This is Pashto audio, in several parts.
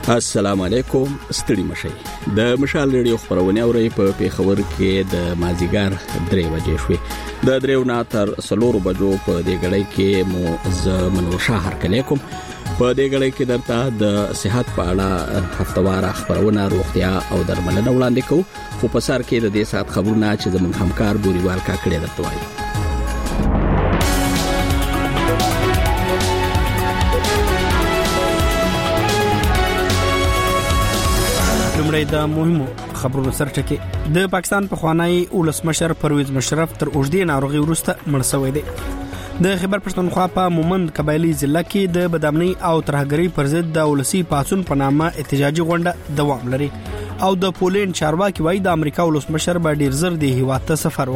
السلام علیکم ستړي مشي د مشال ریډیو خبرونه اوري په پیښور کې د مازیګر 3 بجې شوې د 3 نه تر 4 بجو په دې غړې کې مو زمنو شهر کلیکم په دې غړې کې درته د صحت په اړه هفتوار خبرونه روغتیا او درملنه وړاندې کوو خو په سر کې د دې سات خبرونه چې زمون همکار بوريوال کا کړی درته وایي د مهمو خبرونو سرټکی د پاکستان په خوانی ولسمشر پرویز مشرف تر اوږدې ناروغي وروسته مړ شوی دی د خیبر پښتونخوا په مومند قبایلی ضلع کې د بدامنی او ترهګری پر ضد د ولسی پاڅون په نامه احتجاجي غونډه دوام لري او د پولند چارواکي وایي د امریکا ولسمشر به ډیر زر د هیواد ته سفر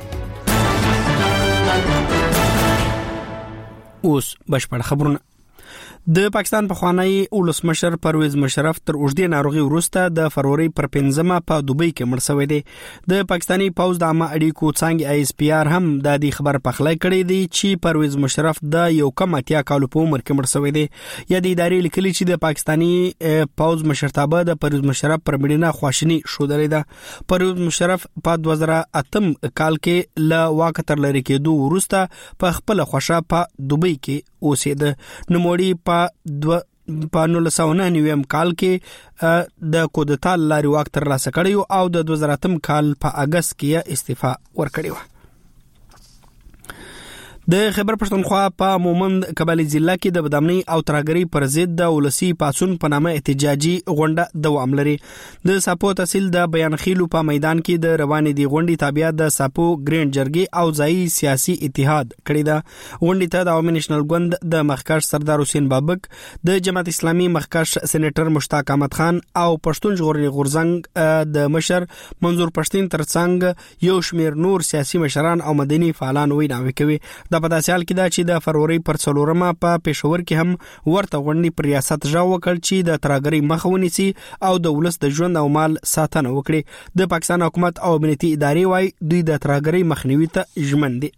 وکړي اوس بشپړ خبرونه د پاکستان په خوانی ولسمشر پرویز مشرف تر اوږدې ناروغي وروسته د فروری پر 15 په دوبۍ کې مړ شوی دی د پاکستانی پوز د عامه اړیکو څنګه آی اس پی آر هم د دې خبر پخلای کړی دی چې پرویز مشرف د یو کم اتیا کال په عمر کې مړ شوی دی یا د ادارې لیکلي چې د پاکستانی پوز مشرتابه د پرویز مشرف پر مړینه خواشنی شو درې ده پرویز مشرف په 2008 کال کې ل واک تر لری کېدو وروسته په خپل خوښه په دوبۍ کې اوسید نوموړي په 1999 کال کې د کودتا لاري واک تر لاسه کړیو او د 2008 کال په اگست کې استعفا ورکړی و د خیبر پښتونخوا په مومند قبایلی ضلع کې د بدامنی او ترهګری پر ضد د ولسی پاڅون په نامه احتجاجي غونډه دوام لري د ساپو تحصیل د بیان خیلو په میدان کې د روانې دی غونډې تابع د ساپو ګریند جرګي او ځای سیاسي اتحاد کړی دا غونډې ته د عوامي نېشنل ګوند د مخکښ سردار حسین بابک د جماعت اسلامي مخکښ سېنیټر مشتاق احمد خان او پښتون ژغورنې غورځنګ د مشر منظور پښتين ترڅنګ یو شمیر نور سیاسي مشران او مدني فعالان ویناوي کوي د پداسیال کې دا چې د فروری پر 4 په پېښور کې هم ورته غونډې پر ریاست ژو وکړ چې د ترهګری مخه ونیسي او د ولس د ژوند او مال ساتنه وکړي د پاکستان حکومت او امنیتي ادارې وايي دوی د ترهګری مخنیوي ته ژمن دي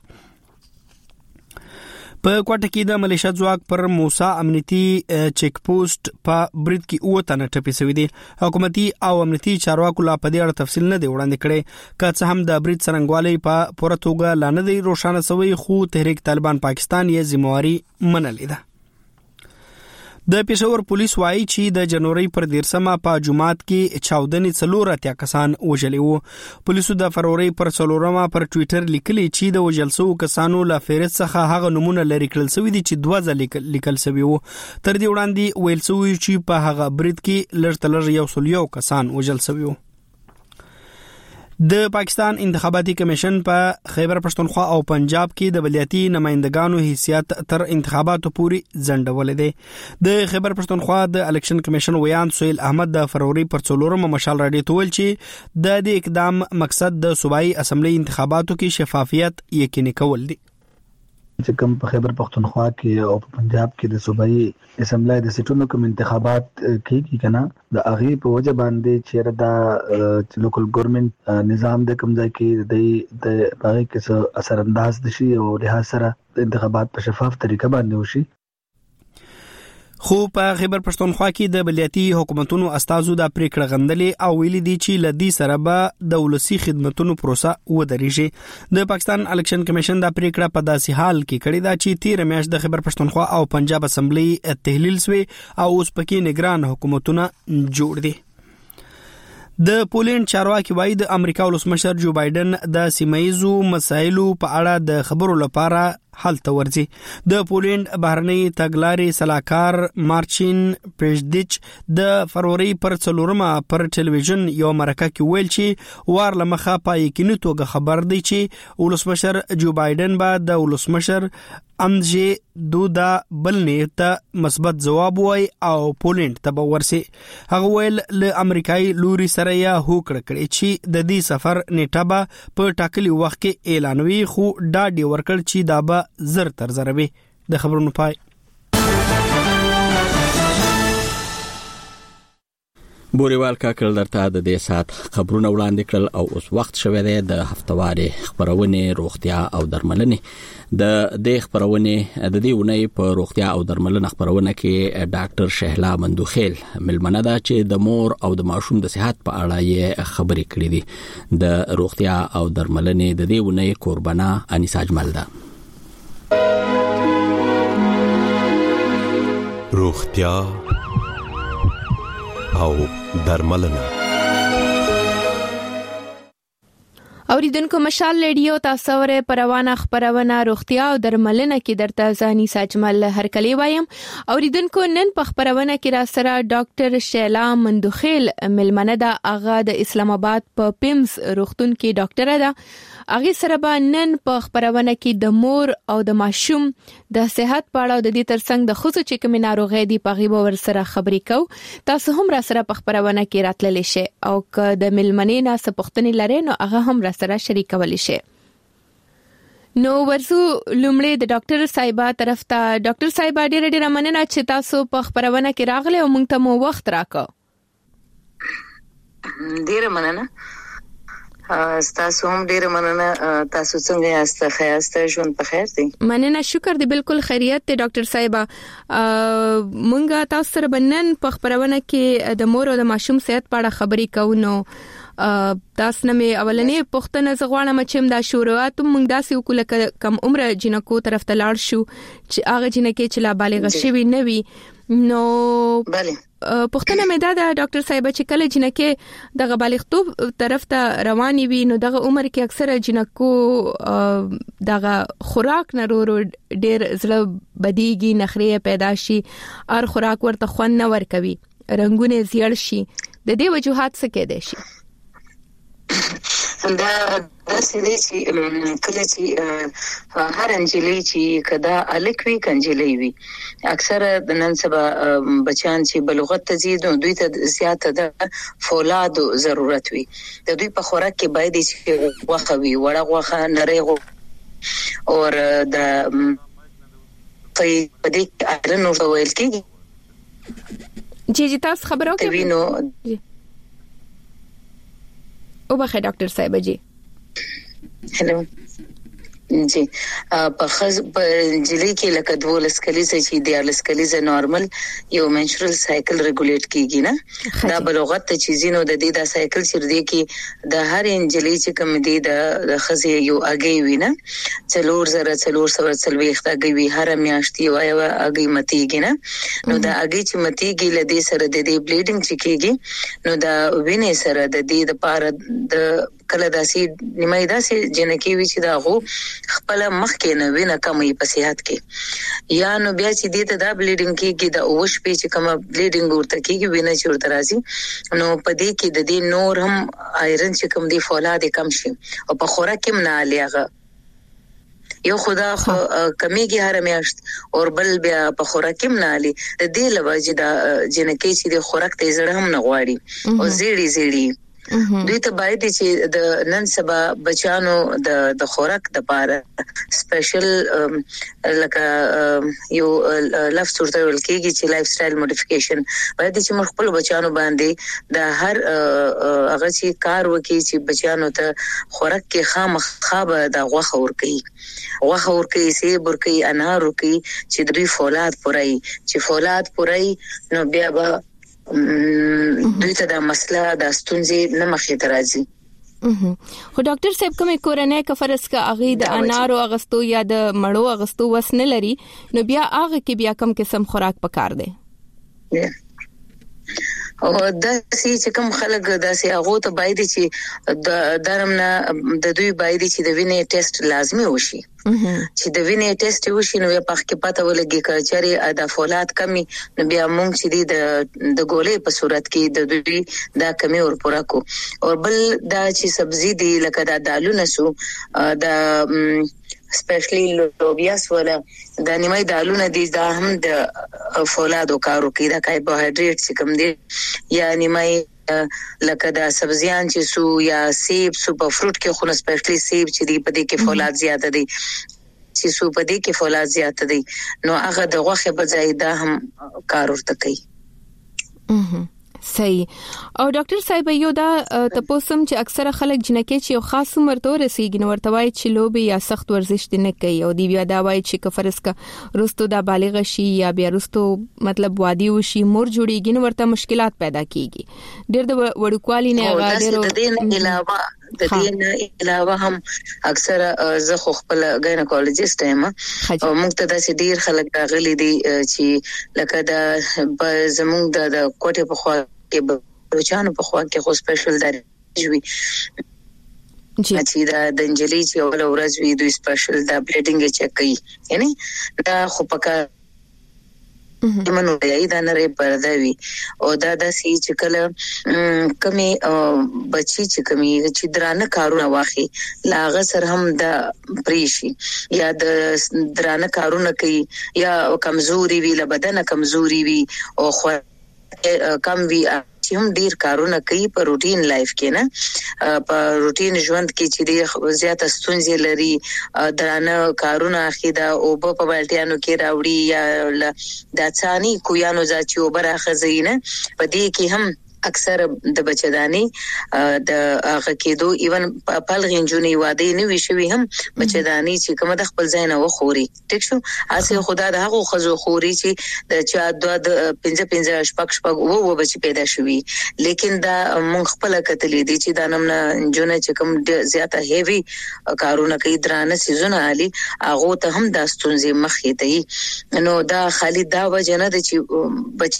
په کوټه کې د ملیشیا ځواک پر موسی امنیتي چیک پوسټ په برید کې اوته نه ټپي شوی دی حکومتي او امنیتي چارواکو لا په دې اړه تفصیل نه دی وړاندې کړي که څه هم د برید څرنګوالي په پوره توګه لا نه دی روښانه شوی خو تحریک طالبان پاکستان یې ذمہواری منلې ده د پېښور پولیس وایي چې د جنوري پر 13 په جمعات کې چاودنې څلور اتیا کسان وژلي وو پولیسو د فروری پر 4 پر ټوئیټر لیکلي چې د وژلسو کسانو له فهرست څخه هغه نمونه لري کړل شوی دي چې 2 ځله لیکل شوی وو تر دې وړاندې ویل شوی چې په هغه برید کې لږ یو سل یو کسان وژل شوی وو د پاکستان انتخاباتي کمیشن په خیبر پښتونخوا او پنجاب کې د ولیاتي نمائندګانو حیثیت تر انتخاباتو پوري ځنډول دي د خیبر پښتونخوا د الیکشن کمیشن ویان سهیل احمد د فروری پر 4 مشال راډیو تول چې د دې اقدام مقصد د صوبایي اسمبلی انتخاباتو کې شفافیت یقیني کول دي چې کوم په خیبر پښتونخوا کې او په پنجاب کې د صوبایي اسمبلی د سیټونو کوم انتخابات کیږي کنه د اغي په وجه باندې چې دا لوکل ګورنمنت نظام د کوم ځای کې د باغی کې اثر انداز دي او له سره د انتخابات په شفاف طریقه باندې وشي خو په خیبر پښتونخوا کې د بلیاتي حکومتونو استازو د پریکړه غندلې او ویلي دي چې لدی سره به د ولسی خدماتونو پروسه ودرېږي د پاکستان الیکشن کمیشن د پریکړه په داسې حال کې کړی دا چې 13 میاشت د خیبر پښتونخوا او پنجاب اسمبلی تحلیل شوی او اوس پکې نگران حکومتونه جوړ دي د پولند چارواکي وایي د امریکا ولسمشر جو بایدن د سیمایزو مسایلو په اړه د خبرو لپاره حالت ورځي د پولند بهرنی تګلارې سلاکار مارچین پېژدیچ د فروری پر 4 پر ټلویزیون یو مرکه کې ویل چې وار لمخه پای کې نه توګه خبر دی چې ولسمشر جو بایدن به د ولسمشر اندژي دودا بلنې ته مثبت جواب وای او پولند ته ورسي هغه ویل له امریکایي لوري سره یا هوکړه کړي چې د دې سفر نیټه به په ټاکلي وخت کې اعلانوي خو ډاډي ورکړ چې دا به زر تر زروي د خبرونو پای بوريوال کاکل درته د دې سات خبرونه وړاندې کړل او اوس وخت شوه دی د هفتواري خبرونه روغتیا او درملنې د دې خبرونه د دې ونې په روغتیا او درملنې خبرونه کې ډاکټر شهلا مندوخیل ملمنه دا چې د مور او د ماشوم د صحت په اړه یې خبرې کړې دي د روغتیا او درملنې د دې ونې قربانا انیسا اجمل ده روغتیا او درملنه اوریدونکو مشال ریډیو تاسو ورې پروانه خبرونه روغتیا او درملنه کې درته ځاني ساجمل هرکلی وایم. اوریدونکو نن په خبرونه کې را سره ډاکټر شهلا مندوخیل ملمنه دا اغا د اسلام آباد په پیمز روغتون کې ډاکټر ده. اغه سره به نن په خبرونه کې د مور او د ماشوم د صحت په اړه د دې ترڅنګ د خصوصي چې کوم ناروغي دی په غیبه ور سره خبرې کو. تاسو هم را سره په خبرونه کې راتللی شئ او که د ملمنې نه سپختنی لري نو هغه هم را سره شریکولی شئ. نو ورسو لومړی د ډاکټر صاحبہ طرف ته. ډاکټر صاحبہ ډېر مننه چې تاسو په خبرونه کې راغله او موږ ته مو وخت راکړ. ډېر مننه. تاسو هم ډېر مننه. تاسو څنګه یاست؟ خیاست ژوند په خیر دی؟ مننه، شکر دی، بالکل خیریت دی ډاکټر صاحبہ. مونږ تاسو سره بنن په خبرونه کې د مور او د ماشوم صحت په اړه خبرې کوو. نو تاسو نه مې اولنې پوښتنه زغوانم چې دا شروعات موږ داسې وکړو کم عمر جنکو طرف ته لاړ شو چې هغه جنکې چې لا بالغ شوی نه وي. نو بله پوښتنه مې دا ډاکټر صاحب چې کله جنکې د بالغتوب طرف ته رواني وي نو دغه عمر کې اکثره جنکو دغه خوراک نه ډېر زړه بدیږي، نخرې پیدا شي، ار خوراک ورته خوند نه ورکوي، رنگونه زیړ شي. د دې وجوهات څه کېدای شي؟ دا سړي چې کله چې هر انجلۍ چې کدا الکوي کنجلې وي اکثر د نن سبا بچان چې بلوغت ته زی دوی ته زیاته د فولاد ضرورت وي. د دوی په خوراک کې باید چې غوښه وي، وړه غوښه، نری غوښه او د پدې اړه نو ویل کېږي. جی تاسو خبرو کوي نو او بخیر ډاکټر صاحب جی. هلو جی په جلی کې لکه 12 کلیزه چې 14 کلیزه نورمال یو منشورل سایکل ریګولیټ کیږي نه. دا بلوغت ته چیزینو د دې دا سایکل چې دی کې د هر انجلی چې کوم دی د خزي یو اگې وینه 4,440 اگې وی هر میاشتې وایي اگې متیږي نه. نو دا اگې چې متیږي لدې سره د دې بلیډینګ چې کیږي نو دا وینې سره د دې د پاره د کله داسي نیمه داسي جنکی وی چې دا غو خپل مخ کې نه وینه کمې په صحت کې یا نو بیا چې دې ته دا بلیډینګ کېږي د اوش په چې کوم بلیډینګ ورته کېږي وینه چې ورته راځي نو په دې کې د دې نور هم آیرن چې کوم دی فولاد کم شي او په خوراک کې نه الیاغه یو خدا کمیږي هر میاشت او بل بیا په خوراک کې نه علي د دې لوجه دا جنکی چې د خوراک ته زړه هم نه غواړي او زیړی دوی ته باید چې د نن سبا بچانو د خوراک د پاره سپیشل لکه یو لفظ ورته ویل کېږي چې لایف سټایل موډیفیکیشن باید چې موږ خپل بچانو باندې د هر هغه چې کار وکړي چې بچانو ته خوراک کې خامخابه د غوښه ورکړي سیب ورکړي انار ورکړي چې دوی فولاد پورای چې فولاد پورای نو بیا به دوی ته دا مسله د ستونزې نه مخې ته راځي. خو ډاکټر صاحب کومه کورنۍ کفرس کا اغه د انارو اغستو یا د مړو اغستو وس نه لري نو بیا اغه کې بیا کم قسم خوراک پکار دی. او داسې چې کوم خلک داسې هغه ته باید چې د درمنه د دوی باید چې د وینې ټیسټ لازمي وشي چې د وینې ټیسټ وشي نو په کې پته ولګي چې د فولاد کمی نو بیا موږ چې د ګولې په صورت کې د دوی دا کمی ور پوره کو او بل دا چې سبزی دی لکه دا دالونه سو د سپیشلی لوبیاس ولا د نیمه دالونه دي دا هم د فولادو کارو کې دا کاربوهایډریټ چې کوم دي یا نیمه لکه دا سبزیان چې سو یا سیب سو په فروټ کې خو سپیشلی سیب چې دی په دې کې فولاد زیاته دي چې سو په دې کې فولاد زیاته دي نو هغه د غوښه په ځای دا هم کار ورته کوي. صحیح. او ډاکټر صاحب یو دا تاسو چې اکثره خلک جنکه چې یو خاص عمر ته رسیدي نو ورته وایي چې لوبي یا سخت ورزش نه کوي او دی بیا دا وایي چې کفرس کا رستو دا بالغ شي یا بیا رستو مطلب وادي وشي مور جوړیږي نو ورته مشکلات پیدا کیږي ډېر د وړوکوالي نه غاډرو د دې علاوه هم اکثر زه خپل ګاینکولوژیست یم او موږ ته د ډیر خلک راغلي دي چې لکه د زموږ د کوټه په خوا کې بچانو په خوا کې خو سپیشل درجوي چې دا د انجلي چې اول ورځ وی دوی سپیشل دا بلیډینګ چک کوي یعنی دا خو پکا منو دی دا نه پرده وی او دا د سی چې کله کمی بچی چې کمی چې درانه کارونه واخی لاغه سر هم د پریشي یا د درانه کارونه کوي یا کمزوري وی له بدن کمزوري وی او خو کم وی چې هم ډیر کارونه کوي په روټین لایف کې نه په روټین ژوند کې چې ډیر زیات ستونزې لري درانه کارونه اخیدا او په بالټیانو کې راوړي یا د ثاني کویانو ځاچو برخزینه په دې کې هم اکثر د بچداني د هغه کېدو ایون په لغینجونی واده نه وی شوی هم بچداني چې کوم د خپل ځای نه وخوري ټیک شو اسه خدا د هغه خزو خوري چې د چا د 15 شپږ وو بچ پیدا شوی لیکن دا مونږ خپل کتلې دي چې دا نمنه جونه چې کوم زیاته هیوی کارونه کوي درانه سيزونه علي هغه ته هم د ستونزې مخې ته نو دا خالي دا وجه نه د چې بچ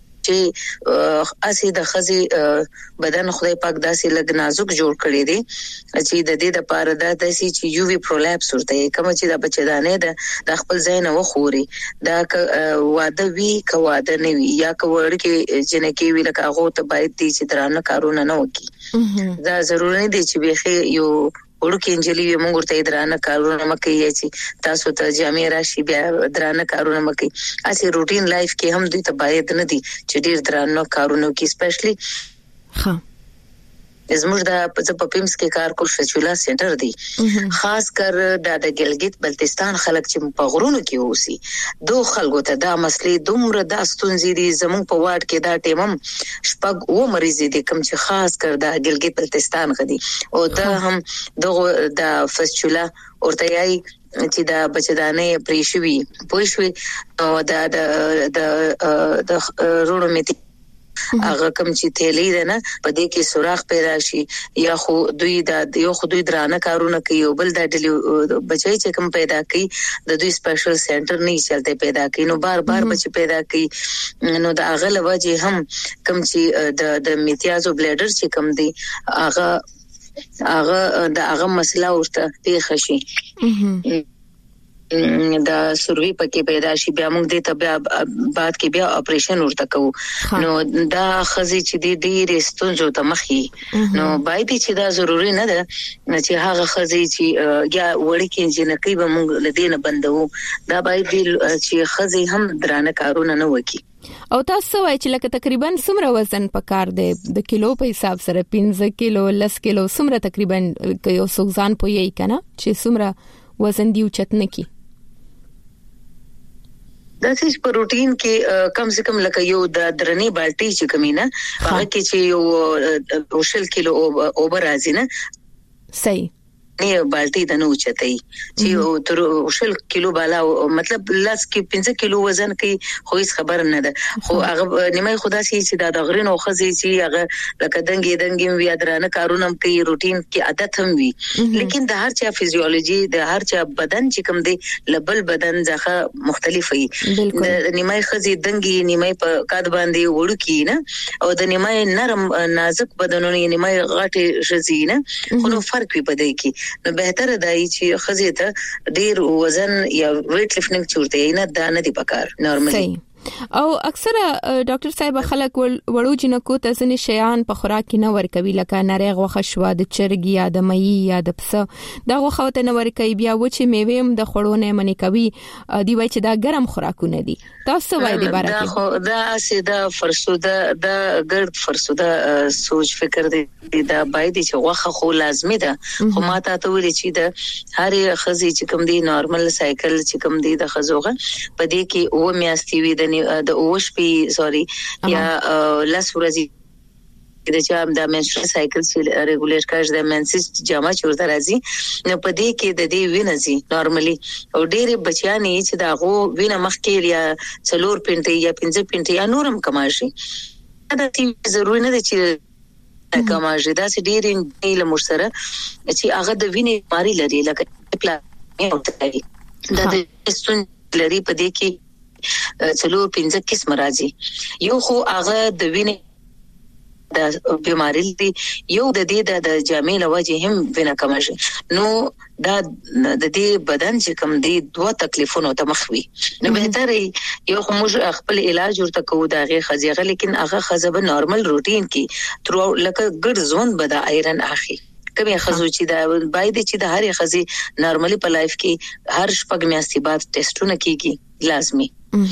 چې اسی د خزي بدن خدای پاک داسې لګ نازک جوړ کړی دی چې د دې د پاره د داسې چې یو وی پرولپس ورته کوم چې د بچدانې د خپل ځای نه وخوري دا واده وی کواده نه وی یا کوړ کې جنکه وی لکه هغه ته باید دي چې درانه کارونه نه وکي دا ضروري دي چې به یو ورکه انجلي موږ ورته درانه کارونه مکه یې چې تاسو ته جامع راشي بیا درانه کارونه مکه اسی روټین لایف کې هم دوی ته باید نه دي چې ډیر درانه کارونه کې سپیشلی ها زموږ د پپیمس کې کار کول فچولا سنټر دی خاص کر د ګلګت بلتستان خلک چې په غرونو کې اوسي دوه خلکو ته دا مسلې دومره د ستونزې دي زموږ په واټ کې دا ټیمم شپږ و مریض دي کوم چې خاص کر د ګلګت بلتستان غدي او دا هم دغه د فچولا ورتهي چې دا بچدانې پریشوي پوښوي او د رونو میته هغه کوم چې تیلې ده نه په دې کې سوراخ پیدا شي یا خو دوی درانه کارونه کوي او بل د بچي چې کوم پیدا کوي د دوی سپیشل سنټر نه چلته پیدا کوي نو بار بچي پیدا کوي نو د هغه لوجه هم کوم چې د میتیازو بلیډر چې کوم دی هغه مسله ورته پیښ شي دا سروي پکې پیدا شي بیا موږ دې ته بیا بعد کې بیا اپریشن ورته کوو نو دا خزي چې دې ستونزو ته مخې نو باید چې دا ضروری نه ده چې هغه خزي چې یا وړي کې جنکې به موږ لدینه بندو دا باید چې خزي هم درانه کارونه نه وکي او تاسو وایي چې لکه تقریبا څومره وزن پکار دی د کیلو په حساب سره 15 کیلو 10 کیلو څومره تقریبا یو سوزان پوي کنه چې څومره وزن دی چتنه کی دا چې په روټین کې کم سے کم لکه یو د درنې بالټي چې کمینه هغه کې چې یو وشل کیلو اوبر راځي نه صحیح نه بالټي د نو چتای چې تر وشل کیلو بالا مطلب لاس کې 15 کیلو وزن کې خو هیڅ خبر نه ده خو هغه نیمه خدا سي چې د غرینو خزي چې هغه لکه دنګي وی درانه کارونه کوي روټین کې عادت هم وي لیکن د هر چا فزیولوژي د هر چا بدن چې کوم دی لبل بدن ځخه مختلف وي د نیمه خزي دنګي نیمه په کاد باندې وړو کې نه او د نیمه نرم نازک بدنونه نیمه غټه شزینه خو نو فرق وي پدې کې نو بهتره دی چې خزي ته ډیر وزن یا ویټ لفټینګ چورته نه دا نه دی پکار نورمالي او اکثره ډاکټر صاحب خلک وړو جنکو ته ځنې شیان په خوراک کې نه ورکوي لکه نریغ غوښه شو د چرګ یا د مئی یا د پسه دا غوښه ته نه ورکوي بیا و چې میوه هم د خړو نه منې کوي دی وای چې دا ګرم خوراکونه دي تاسو وای دی بارے کې دا سیده فرسوده دا ګرد فرسوده سوچ فکر دی دا باید چې غوښه خو لازمي ده خو ماته ته ویل چې د هر خزي چې کوم دی نورمال سایکل چې کوم دی د خزوغه په دې کې او میاستي وي د د اوشپی سوري یا لاس ورځي د چا د منسترل سایکل چې ریګولیټ کوي د منسس جامه چورته راځي نو په دې کې د دې وینځي نورمالي او ډېر بچیانی چې دا غو وینه مخکې یا 4 پینټي یا 5 پینټي یا نورم کماشي دا چې ضروري نه دي چې کماشي دا چې ډېر له مشره چې هغه د وینې ماري لري لکه پلا دا د ستون لري په دې کې 4-5 قسم راځي یو خو هغه د وینې د بیماری دي یو د دې د جامې لوجه هم وینه کمشي نو دا د دې بدن چې کم دي دوه تکلیفونه ته مخوي نو بهتر یو موږ خپل علاج ورته کوو دا غي خزيغه لیکن هغه خزبه نارمل روټین کې تر لکه ګډ ځوند بدا ایرن اخی کبه خزو چې دا باید چې د هر خزي نارملی په لایف کې هر شپږ میاشتې بعد ټیسټونه کیږي لازمی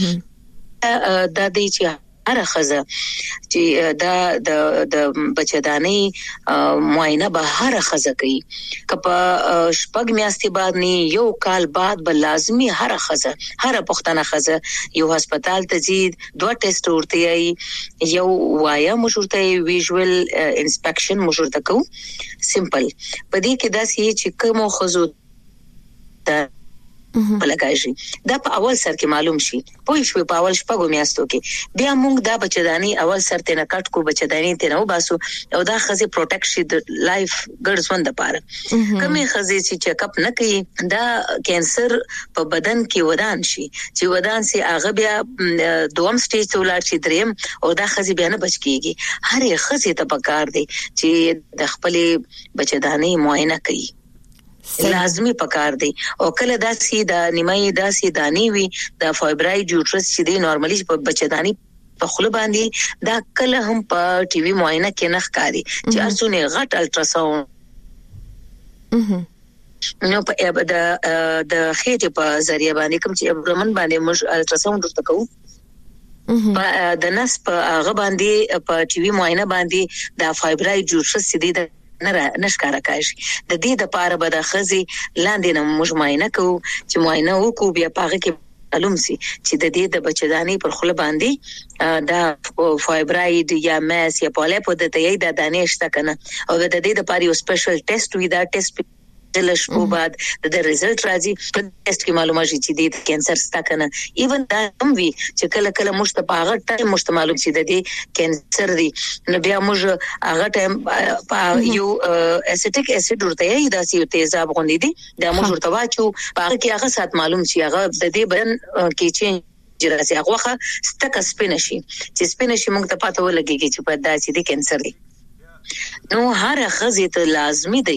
دا دی چې هر خزه چې دا د بچداني معاینه به هر خزه کوي کپا شپږ میاشتې بعد نه یو کال بعد به لازمی هر خزه هر پښتنه خزه یو هسپتال ته زید دوه ټیسټ ورته یو وایا مشورته ویژوال انسپیکشن مشورته کو سمپل پدې کې دا سي چې کوم خزو ته بلګایشي دا په اول سر کې معلوم شي پوه شو په اول شپږو میاشتو کې بیا موږ دا بچداني اول سر ته نه کټ کو بچداني ته نو باسو او دا خزي پروټیکټ شي د لایف ګډ ژوند لپاره کمه خزي چې چیک اپ نه کوي دا کینسر په بدن کې ودان شي چې ودان سي هغه بیا دوم سټیج ته ولاړ شي دریم او دا خزي بیا نه بچ کیږي هر خزي ته پکار دی چې د خپل بچداني معاینه کوي لازمی پکار دی او کله داسي د نیمه داسي دانی وي د فایبراید یوټرس چې دی نورمالي په بچداني په خله باندې دا کله هم په ټي وي معاینه کې نه ښکاري چې ارڅونه غټ الټراساوند نو په د خېټه په ذریعہ باندې کوم چې ابرمن باندې موږ الټراساوند ورته کوو د نس په هغه باندې په ټي وي معاینه باندې د فایبراید یوټرس چې دی نشکاره کاږي د دې د پاره به د خزي لاندې نه موږ معاینه کوو چې معاینه وکړو بیا پاره کې معلوم سي چې د دې د بچداني پر خله باندې دا فایبراید یا ماس یا پولیپ د دې د دانې شته کنه او د دې د پاره یو سپیشل ټیسټ وی دا ټیسټ دلش په بعد د ریزلټ راځي په ټیسټ کې معلومه شي چې د کینسر ستا کنه ایون دا هم وی چې کله کله مشتباغه ټایم معلوم شي د دې کینسر دی نو بیا موږ هغه ټایم یو اسیټیک اسید ورته یی دا سی تیزاب غوندې دي دا موږ ورته واچو هغه کې هغه سات معلوم شي هغه د دې بدن کې چې جراسي هغه ستک سپینشي چې سپینشي موږ ته پاتې ولګي چې په داسې دي کینسر دی نو هر خزه ته لازمی دی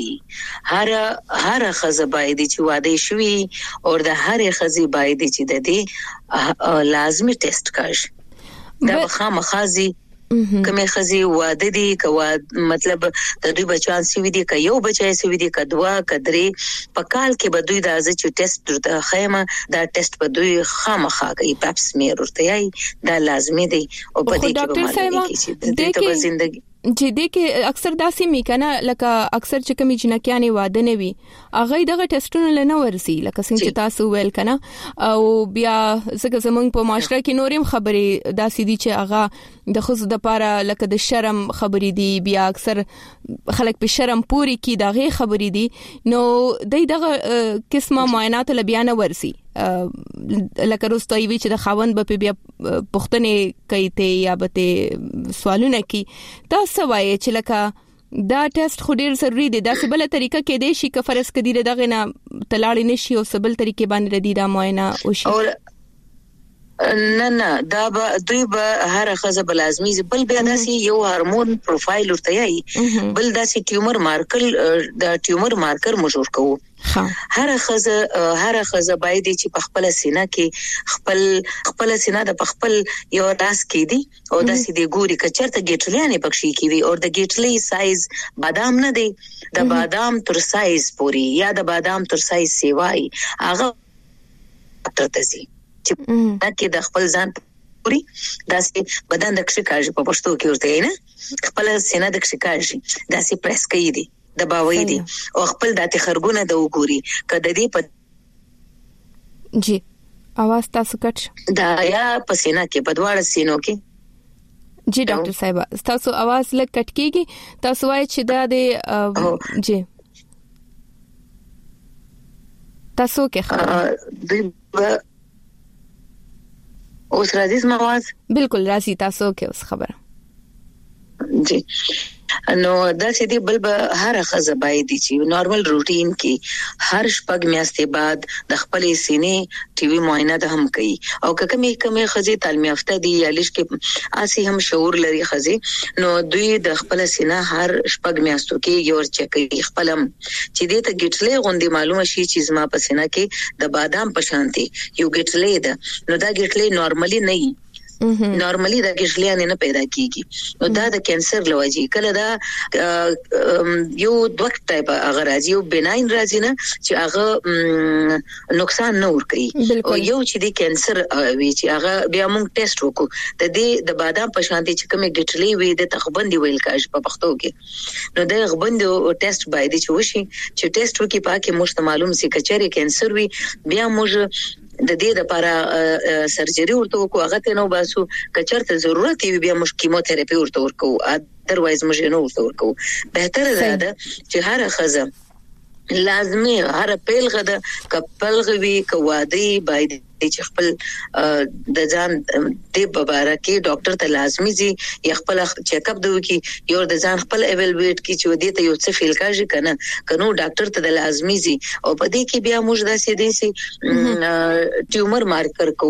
هر خزه باید چې واده شوي او د هر خزه باید چې د دې لازمی ټیسټ کړي دا خامخازي کومه خزي واده دي کوا مطلب د دوی بچان سوي دي ک یو بچای سوي دي ک دوا کدري په کال کې به دوی د ازه چې ټیسټ درته خیمه دا ټیسټ په دوی خامخا کوي پاپ سمیر ورته یي دا لازمی دی او په دې کې به معلومه کیږي د دې ته ژوندۍ چې دې کې اکثر داسې میکنه لکه اکثر چې کمی جنکیانه واده نه وي اغه دغه ټیسټونه لنه ورسي لکه څنګه چې تاسو ویل کنه او بیا څنګه زمونږ په معاشره کې نورم خبرې داسې دي چې اغه د خصوص د پاره لکه د شرم خبرې دي بیا اکثر خلک په شرم پوری کې دغه خبرې دي نو دغه قسمه معاینات لبیانه ورسي لکه روستوي وی چې د خاوند به بیا پښتنه کوي ته یا به سوالونه کوي تاسو وایي چې لکه دا ټیسټ خو ډیر ضروری دی دا څه بل طریقه کې دی شي که فرض کړي دغه نه تلاړی نشي او سبل طریقې باندې ردی دا معاینه وشي نه دا به دوی به هر خزه بلازمی بل بیا داسي یو هورمون پروفایل ورته یي بل داسي ټیومر مارکر مشور کوو هر خزه باید چې په خپل سینه کې خپل سینه د خپل یو راس کې دي او داسې دی ګوري کچرته ګټلیانه پکشي کی وي او د ګټلی سایز بادام نه دی د بادام تر سایز پوری یا د بادام تر سایز سیوای هغه ترتزي چې دا کې د خپل ځان پوری داسې بدن د کشکاج په پښتو کې ورته نه خپل سینه د کشکاج داسې پریس کوي دي د باوي دي او خپل د تخرګونه د وګوري کده دې په جی आवाज تاسو کټ دا یا پسینه کې په دواړه سینو کې. جی ډاکټر صاحب تاسو आवाज لږ کټ کیږي. تاسو وایي چې دا د جی تاسو کې خبره اوس راځي زما आवाज؟ بالکل راځي تاسو کې اوس خبره. جی نو دا چې دی بل به هر خزه باید چې نارمل روټین کې هر شپږ میاشتې بعد د خپل سینې ټي وي معاینه ده هم کوي او کمه خزه تعلیم یافته دي یا لږ کې اسی هم شعور لري خزه نو دوی د خپل سینه هر شپږ میاشتو کې یو چک کوي خپلم چې دې ته ګټلې غوندي معلومه شي چې زما په سینه کې د بادام په شانتي یو ګټلې ده نو دا ګټلې نارمالي نه وي. نارمالي دا ګټلې نه پیدا کیږي نو دا د کینسر لوجي کله دا یو دوه ټایپ هغه راځي یو بناین راځي نه چې هغه نقصان نه ور کوي او یو چې د کینسر وی چې هغه بیا موږ ټیسټ وکړو د بادام په شان دي چې کومه ګټلې وي د تخبندي ویل کاږي په پښتو کې نو د غبندو ټیسټ باید چې وشي چې ټیسټ وکي پاکه مشت معلوم سي کچري کینسر وي بیا موږ د دې لپاره سرجری ورته وکړو هغه ته نو باسو کچرته ضرورت وي بیا موږ کیموتراپي ورته ورکو اذروایز موږ نه ورته ورکو. بهتره ده چې هر خزه لازمي هر پیلغه د کپلغوي کوادي باید چې خپل د ځان د مبارکي ډاکټر ته لازمي زی یا خپل چیک اپ دوی کی یو د ځان خپل ایوالویټ کی چې ودی ته یو څه فیل کاږي کنه ډاکټر ته د لازمي زی او په دې کې بیا موږ داسې دي ټیومر مارکر کو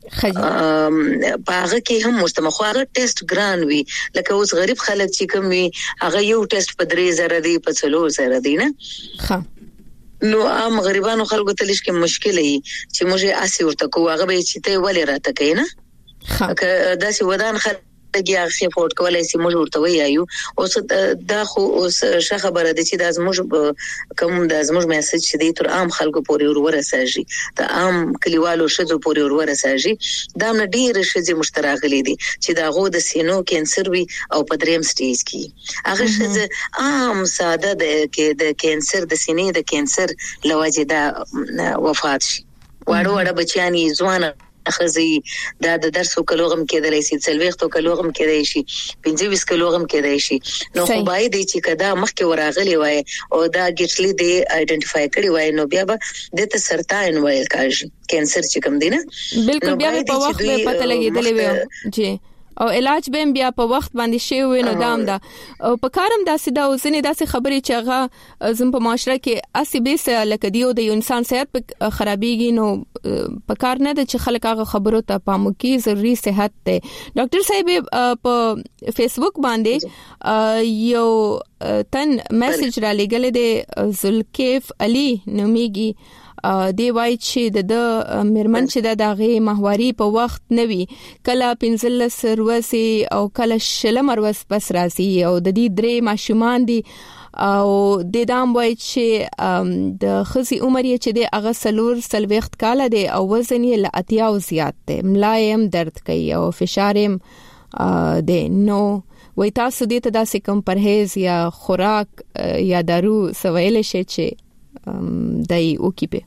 پاغه کې هم مستمخواره ټیسټ ګران وی لکه اوس غریب خلک چې کوم وی هغه یو ټیسټ په 3000 دی په 4000 دی نه نو عام غریبانو خلکو ته لږ مشکل وي چې موږ اسي ورته کوو هغه به چې ته ولې راته کوي نه داسې ودان خلک یا خفوت کولای شي موږ ورته وایو اوس دا خو اوس ښه خبره ده چې د زموږ کوم د زموږ میسج چې د تر عام خلکو پورې ورسېږي د عام کلیوالو شذو پورې ورسېږي دا نه ډیر شذې مشتراغلي دي چې دا غو د سینو کینسر وي او په دریم سټیج کې هغه شذ عام ساده د کینسر د سینې د کینسر لوجه دا وفات شي وړو بچیانی ځوان اخزي دا د درسو کلوغم کېدلی شي څلويختو کلوغم کېدلی شي 25 کلوغم کېدلی شي نو خو باید چې کدا مخکې وراغلی وای او دا ګټلې دی آیډنټیفای کړی وای نو بیا به د سرطان وایل کاږي کینسر چې کوم دی نه بالکل بیا په وخت به پته لګیدلې وي جی او علاج به بیا په وخت باندې شی وینو دام دا او په کارم داسې دا اوسنی داسې خبرې چې هغه زم په معاشره کې اسی بیس لکه دیو د انسان صحت په خرابېږي نو په کار نه د چې خلک هغه خبرو ته پام کوي ضروري صحت ته. ډاکټر صاحب په فیسبوک باندې یو تن میسج را لګل دی زلکیف علي نومیږي دی وای چې د مرمن چې د دغه ماهواري په وخت نوي کله 15 ورځې او کله شلم ورځ پس راځي او د دې درې ماشومان دي او د دام وای چې د خزي عمر یې چې د هغه سلوخت کاله دی او وزن یې لاتیا او زیات دی ملایم درد کوي او فشارم د نو وای تاسو دې ته داسې کوم پرهیز یا خوراک یا دارو سویل شي چې دای وکيبه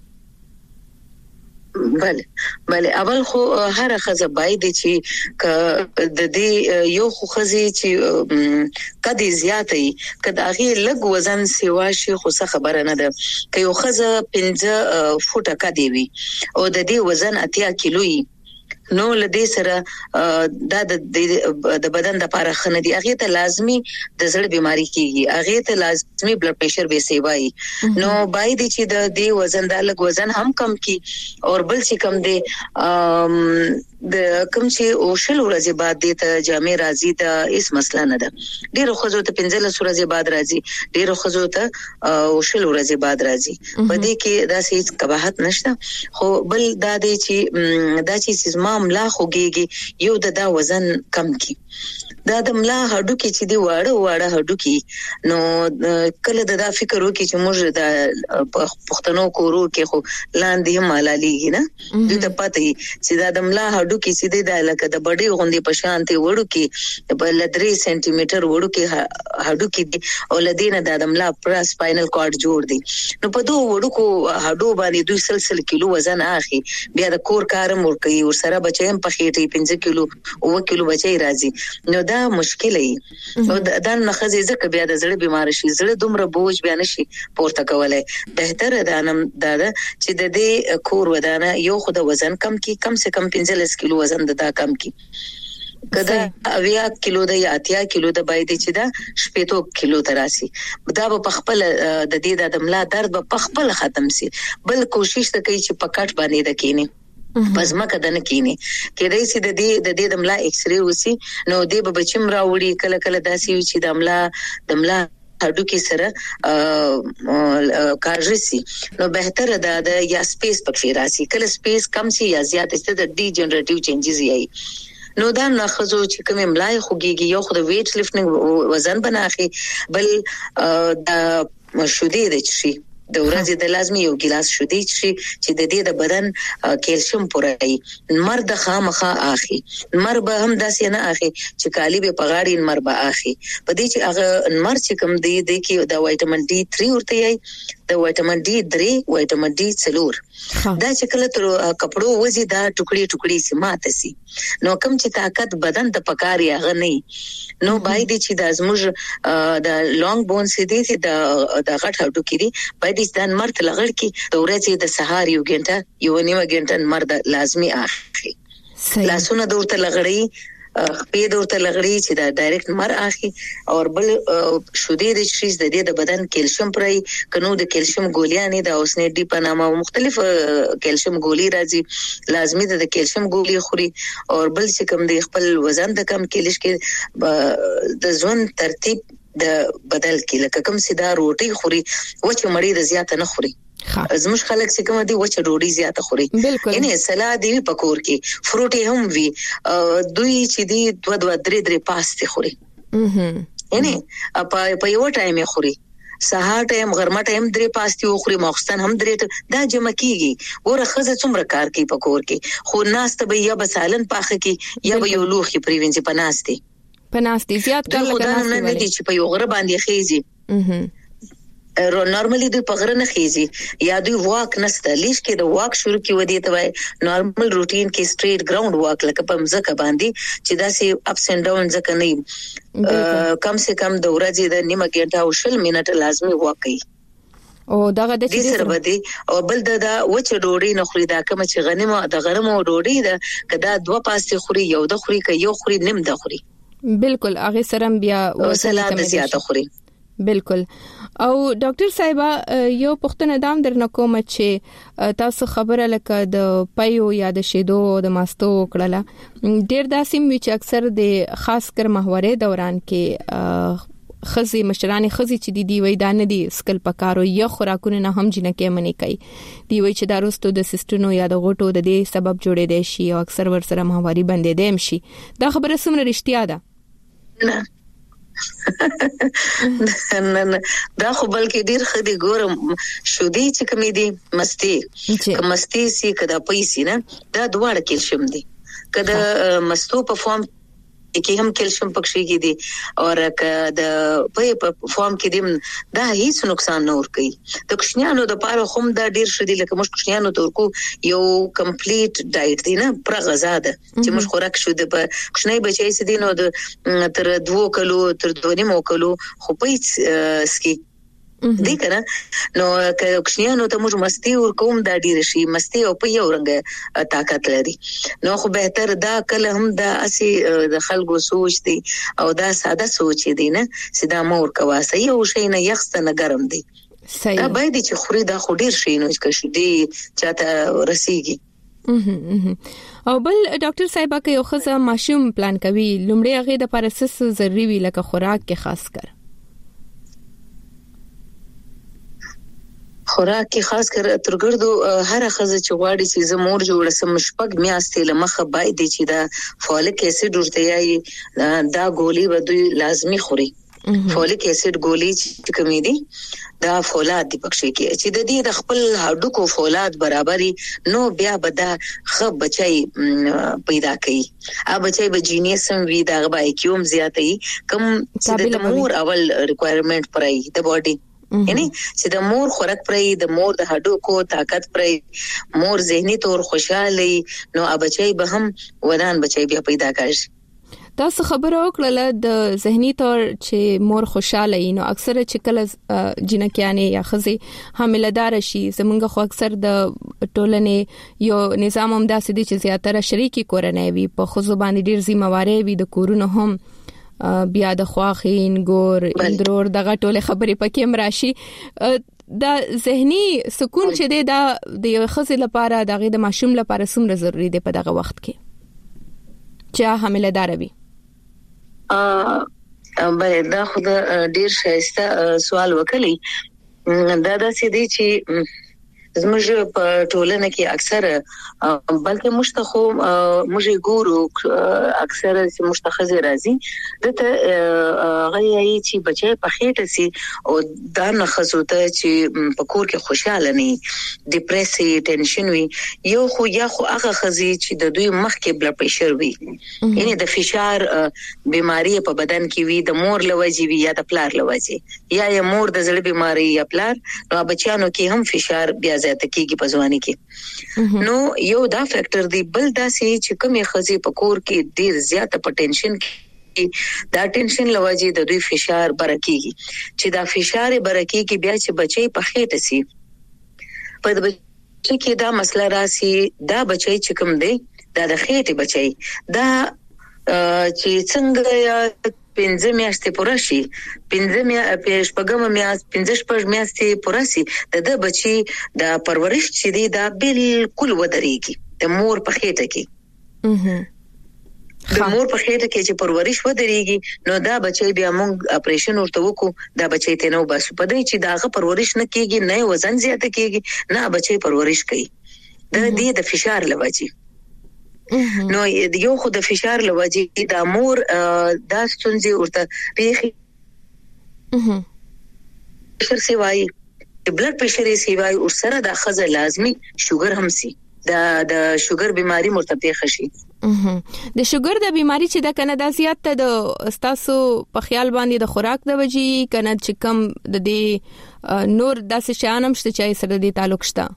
بله اول خو هر خزه باید چې د دې یو خو خزي چې کدي زیاتې کداغي لګ وزن سیوا شي خو څه خبره نه ده که یو خزه 15 فوټه کدي وي او د دې وزن 80 کیلوي نو لدې سره دا د بدن د لپاره خنه دي هغه ته لازمي د زړه بيماري کیږي هغه ته لازمي بلډ پريشر به سیوای نو باید چې د دې وزن د لګ وزن هم کم کی او بل چې کم دی د کوم چې اوشل ورځې بعد د جامع راځي ته هیڅ مسله نه ده ډیرو خزو ته 15 ورځې بعد راځي ډیرو خزو ته اوشل ورځې بعد راځي په دې کې دا هیڅ قباحت نشته خو بل دا دی چې دا چې زما ملا خوږيږي یو د دا وزن کم کی دا د ملا هډو کې چې دی واړه هډو کې نو کله دا فکر وکړي چې موږ د پښتنو کورو کې خو لاندې هم مالاليږي نه دوی ته پته چې دا د ملا هډو کې چې دی دا لکه د بډې غوندې په شانتي وړو کې په 3 سنټي میټر وړو کې هډو کې او لدینه د ملا پر سپاینل کارډ جوړ دی نو په دوه وړو کو هډو باندې 2 سلسل کیلو وزن اخی بیا د کور کارم ور کوي ور سره بچیم په خېټې 5 کیلو او کیلو بچي راځي نو دا مشکل ای نو دا نخزه ځکه بیا د زړه بیمار شي زړه دومره بوج بیا نشي پورته کولای بهتره ده نم دا چې د دې کور ودانه یو خود وزن کم سے کم 15 کیلو وزن دا کم کی کدا 80 کیلو د 80 کیلو د باید چې دا 80 کیلو تراسي دا په خپل د دې د ملا درد په خپل ختم سي بل کوشش وکړي چې پکټ باندې د کینی بس مکه دنه کینی کېدای شي د دې د ملا ایکس ری وسی نو دې به بچم راوړي کله داسي چې د ملا هډو کې سره کارجسي نو بهتره ده د یا سپیس پکې راسي کله سپیس کم سي یا زیات است د ډي جنریټیو چینجز یې نو دا نخزو چې کوم ملای خوږيږي یو خو د ویټ لفټینګ وزن بناخي بل د شودي د چشي د ورځې د لازمي یو ګلاس شودي چې د دې د بدن کیلشیم پوره مرد خامخه اخی مر به هم داسې نه اخی چې کالی به پغاړي مر به اخی په دې چې هغه مر چې کوم دی کې د وټامین ډي 3 ورته یي د وټامین ډي 3 وټامین ډي 4 دا چې کله تر کپړو وځي دا ټوکړي سمات سي نو کوم چې طاقت بدن ته پکاري هغه نه نو باید چې د ازموج د لانګ بون سي دي د غټ هډو کې دي باید د مرد لغړ کې د ورځې د سهار یو غنټه یو نیمه غنټه مرد لازمي اخلي لاسونه دورته لغړی خپې دورته لغړی چې دا ډایرکټ مر اخی او بل شودي د شریز د دې د بدن کیلشیم پرای کنو د کیلشیم ګولیاں د اوسنه ډی په نامه مختلف کیلشیم ګولی راځي لازمي د کیلشیم ګولی خوري او بل چې کوم د خپل وزن د کم کېلش کې د ژوند ترتیب د بدل کې لکه کوم سیدا روټي خوري و چې مړی د زیات نه خوري زموږ خلک چې کوم دي وچه ډوډۍ زیاته خوري یعنی سلاد دی پکور کې فروټي هم وی دوی چې دی 2-3 پاستې خوري یعنی په یو ټایم یې خوري سهار ټایم غرمه ټایم 3 پاستې خوري مخستان هم 3 دا جمع کیږي ګوره خزه څومره کار کوي پکور کې خو ناست به یا بسالن پاخه کې یا به یو لوخي پریوینځي پناستي زیات کار لګناستي نه دي چې په یو غره باندې خېږي نورمالي دوی په غره نه خېږي یا دوی واک نسته لیش کې د واک شروع کی ودی ته وای نورمال روټین کې سټریټ ګراوند واک لکه په مزه باندې چې دا سي اپس اند ډاون ځکه نه کم سے کم د ورځې د نیمه غنټه او 20 منټه لازمي واک کوي او دغه د دې سره بدی او بل د وچ ډوډۍ نه خوري دا کوم چې غنیمه د غرمو ډوډۍ ده کدا 2 پاستې خوري یو د خوري ک یو خوري نیم د خوري بالکل هغه سره بیا وسلات زیاته خوري بالکل او ډاکټر صاحبہ یو پښتنه دام درنه کوم چې تاسو خبره لکه د پيو یا د شیدو د ماستو کړه ډیر داسیم چې اکثر د خاص کر محوره دوران کې خزي مشرانه خزي چې دی وای دانه دي سکل پکارو یا خوراکونه نه هم جنہ کې منی کوي دی وای چې داروستو د سیستونو یا د غوټو د دې سبب جوړې دي شي او اکثر ور سره محوري بندې دیم شي دا خبره سمره رښتیا ده نه نه دا خو بلکې ډیر خدي ګورم شودي چې کمی دي مستی سي کدا پیسي نه دا دواړه کیلشیم دي کدا مستو په فارم کې هم کیلشیم پکشي کې دي او که د په فارم کې دي دا هیڅ نقصان نه ور کوي د کوشنیانو د پاره هم دا ډیر شدي لکه مش کوشنیانو تورکو یو کمپلیټ ډایټ دی نه پر غذا ده چې مش خوراک شو د کوشنی بچي سي دي نو د تر 2 کلو تر 2.5 کلو خو په سکي دې کنه نو کوشنیانو ته موږ مستی ورکوم دا ډیر شي مستی او په یو رنګ طاقت لري نو خو بهتر دا کله هم دا اسی د خلکو سوچ دي او دا ساده سوچ دي نه سیدا مور کواسه یو شي نه یخست نه ګرم دي دا باید چې خوري دا خو ډیر شي نو چې دي چاته رسیږي او بل ډاکټر صاحب که یو خزه ماشوم پلان کوي لومړی هغه د پرسس ضروری وی لکه خوراک کې خاص کر خوراک کې خاص کر ترګردو هر خزه چې غواړي چې زمور جوړ سم شپږ میاشتې لمخه باید چې دا فولیک اسید ورته یي دا ګولي ودوی لازمی خوري فولیک اسید ګولي چې کومې دي دا فولاد دی پکې کې چې د دې د خپل هډوکو فولاد برابرۍ نو بیا به دا خب بچي پیدا کوي بچي به جینیس هم وی دا به کیوم زیاتې کم چې د مور اول ریکوایرمنٹ پرای د باډي یعنی چې د مور خوراک پرې د مور د هډوکو طاقت پرې مور ذهني تور خوشاله نو بچي به هم ودان بچي بیا پیدا کړي تاسو خبره وکړه د ذهني تور چې مور خوشاله نو اکثر چې کله جنکیانه یا خزي حاملدار شي زمونږ خو اکثر د ټولنې یو نظام هم داسې دي چې زیاتره شریکي کورنۍ وي په خو باندې ډیر ذمہواری وي د کورونو هم بیا د خواخین ګور اندرور دغه ټوله خبرې پکې مراشي د ذهني سکون چې د یو خزي لپاره دغه د ماشوم لپاره څومره ضروری دی په دغه وخت کې چې حاملدار وي بله دا خود ډیر شایسته سوال وکړي دا داسې دی چې زموږ په ټولنه کې اکثر بلکې مشتخو موږ ګورو اکثر چې مشتخزي راځي دته غوي چې بچي په خېټه سي او دا نه خزوته چې په کور کې خوشاله نه ډیپریسي ټینشن وي یو خو هغه خزي چې د دوی مخ کې بلډ پريشر وي یعنی د فشار بيماري په بدن کې وي د مور لوجي وي یا د پلار لوجي یا مور د زړه بيماري یا پلار نو بچیانو کې هم فشار بیا زیات کیږي په ځواني کې نو یو دا فیکٹر دی بل دا سي چې کومه خزي په کور کې ډیر زیات پټنشن دا ټینشن لوجي د دوی فشار برکیږي چې دا فشار برکیږي بیا چې بچي په خېټه سي په بچي کې دا مسله راسي دا بچي چې کوم دی دا د خېټه بچي دا چې څنګه پنځه میاشتې پوره شي شپږم میاشتې پوره شي د بچي د پرورش چې دی دا بالکل ودرېږي د مور په خېټه کې د مور په خېټه کې چې پرورش ودرېږي نو دا بچي بیا موږ اپریشن ورته وکړو دا بچي ته نو بس په دې چې داغه پرورش نه کیږي نه وزن زیات کیږي نه بچي پرورش کوي د دې د فشار لوجي نو یو خو د فشار لوجي د مور دا ستونزې ورته پیخي پرشر سیوای بلډ پرشر سیوای او سره د خزه لازمی شوګر هم سي د شوګر بیماری مرتبط خشي د شوګر د بیماری چې د کنه د زیات د استاسو په خیال باندې د خوراک د وجي کنه چې کم د دې نور داسې شانم شته چې سره د تعلق شته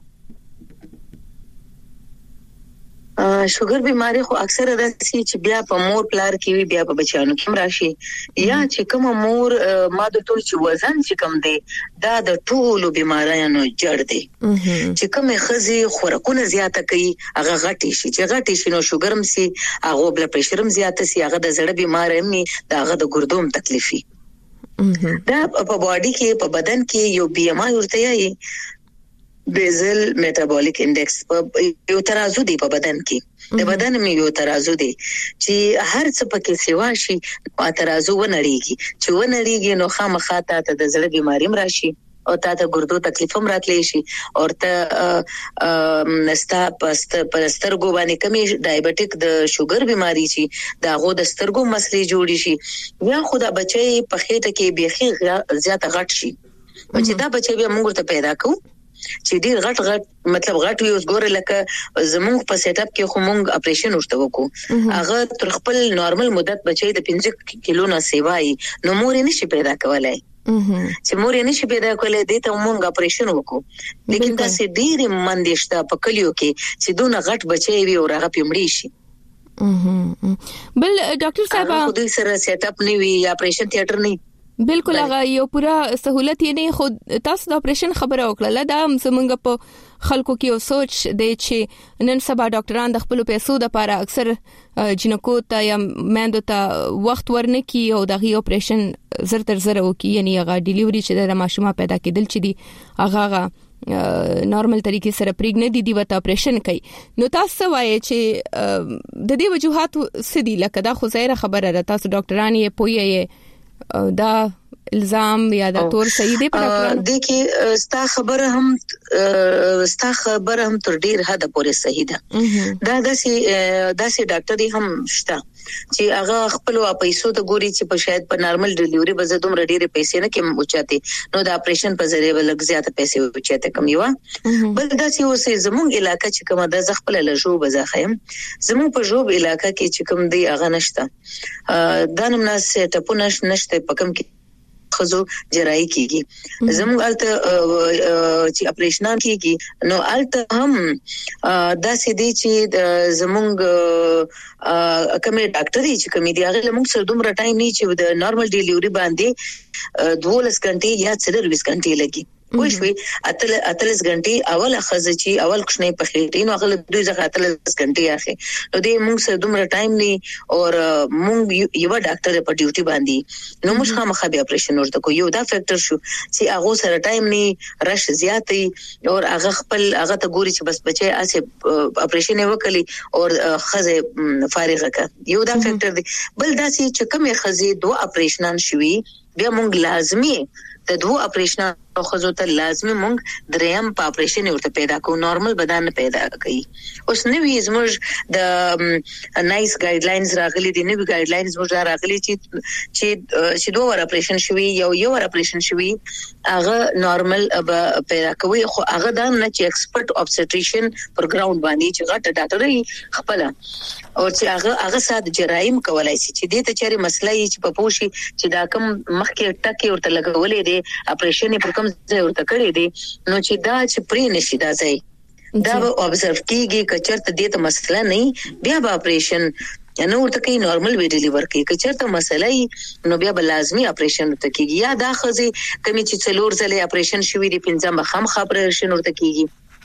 شوګر بیماری خو اکثره راځي چې بیا په مور پلار کې وي بیا په بچیانو کې راشي یا چې کوم مور ماده ټول چې وزن چې کم دی دا د ټولو بیماریانو جړ دی چې کوم خزي خوراکونه زیاته کوي هغه غټي شي چې غټي شي نو شوګر هم سي هغه بلډ پريشر هم زیاته سي هغه د زړه بیماری هم دا هغه د ګردوم تکلیفي دا په باډي کې په بدن کې یو بي ام آی ورته یي بیزل میټابولیک انډیکس یو ترازو دی په بدن کې د بدن می یو ترازو دی چې هر څه پکې سیوا شي په ترازو ونړيږي چې ونړيږي نو خامخا ته د زړه بیماری راشي او ته د ګردو تکلیف هم راتلی شي او ته نستا پسترګو باندې کمی ډایبټیک د شوګر بیماری شي دا غو د سترګو مسلې جوړي شي یا خدا بچي په خېټه کې بيخي زیات غټ شي او چې دا بچي به موږ ته پیدا کوو چې ډیر غټ مطلب غټ وي اوس ګوره لکه زموږ په سیټ اپ کې خو موږ اپریشن ورته وکړو هغه تر خپل نارمل مدت بچي د 15 کیلو نه سیوای نو مور نشي پیدا کولای چې مور نشي پیدا کولای د ته موږ اپریشن وکړو لیکن دا سې ډیر مندشته په کلیو کې چې دونه غټ بچي وي او هغه پیمړي شي بل ډاکټر صاحب خو دوی سره سیټ اپ نه وي یا اپریشن تھیټر نه بالکل هغه یو پورا سہولت یې نه خود تاسو د اپریشن خبره وکړه دا زمونږ په خلکو کې یو سوچ دی چې نن سبا ډاکټران د خپل پیسو د لپاره اکثر جنکو ته یا مېندو ته وخت ورنکي او دغه اپریشن زر تر زر وکي یعنی هغه ډیلیوري چې د ماشومه پیدا کېدل چې دی هغه نارمل طریقې سره پریګنټ دي وته اپریشن کوي نو تاسو وایي چې د دې وجوهات سدي لکه دا خو ظاهره خبره ده تاسو ډاکټران یې پوهیږئ دا الزام یا د تور صحیح دی په ډاکټرانو د کې ستا خبره هم تر ډیر حد پورې صحیح ده دا داسې ډاکټر هم شته چې هغه خپل پیسو ته ګوري چې په شاید په نارمل ډیلیوري به زه دومره ډېرې پیسې نه کېم اوچاته نو د اپریشن په ذریعہ لږ زیاته پیسې اوچاته کم یو بل داسې اوسې زموږ علاقې چې کومه د خپل لژو بزاخیم زموږ په جوب علاقې کې چې کوم دی هغه نشته دا نمناس ټپونه نشته پکم کې خزو جراحي کیږي زموږ الته چې اپریشنان کیږي نو الته هم دا سدي چې زموږ کومه ډاکټري چې کومې دی هغه موږ سره دومره ټایم نه چې د نارمل ډیلیوري باندې 12 غنټې یا 24 غنټې لګي وښوي اتلس غنټې اول خزه چې اول کښنه په خېټې نو هغه دوی ځخه اتلس غنټې اخی نو دې موږ سره دومره ټایم نه او موږ یو ډاکټر په ډیوټي باندې نو موږ خامخا به اپریشن ورته کو یو دا فیکٹر شو چې هغه سره ټایم نه رش زیاتې او هغه خپل هغه ته ګوري چې بس بچي اسه اپریشن وکړي او خزه فارغه کا یو دا فیکٹر دی بل داسې چې کومه خزه دوه اپریشنان شوي بیا موږ لازمي د دوه اپریشن او خزو ته لازمي موږ دریم په اپریشن ورته پیدا کو نارمل بدن پیدا کوي اوس نوې زموږ د نایس ګایډلاینز راغلي دي نوې ګایډلاینز موږ راغلي چې دوه ور اپریشن شوي یو ور اپریشن شوي هغه نارمل پیدا کوي خو هغه دا نه چې ایکسپرټ obstetrician پر ګراوند باندې چې غټ ډاکټر خپل او چې هغه ساده جرایم کولای شي چې دې ته چېرې مسله یې چې په پوښي چې دا کوم مخکې ټکي ورته لګولې دي اپریشن پر کوم ځای ورته کړی دي نو چې دا چې پرې نشي دا ځای دا به observe کیږي کچرته دې ته مسله نه بیا به اپریشن نو ورته کې نارمل وی ډیلیور کوي کچرته مسله نو بیا به لازمي اپریشن ورته کیږي یا دا خزي کمی چې څلور ځله اپریشن شوی دی پنځم خامخ اپریشن ورته کیږي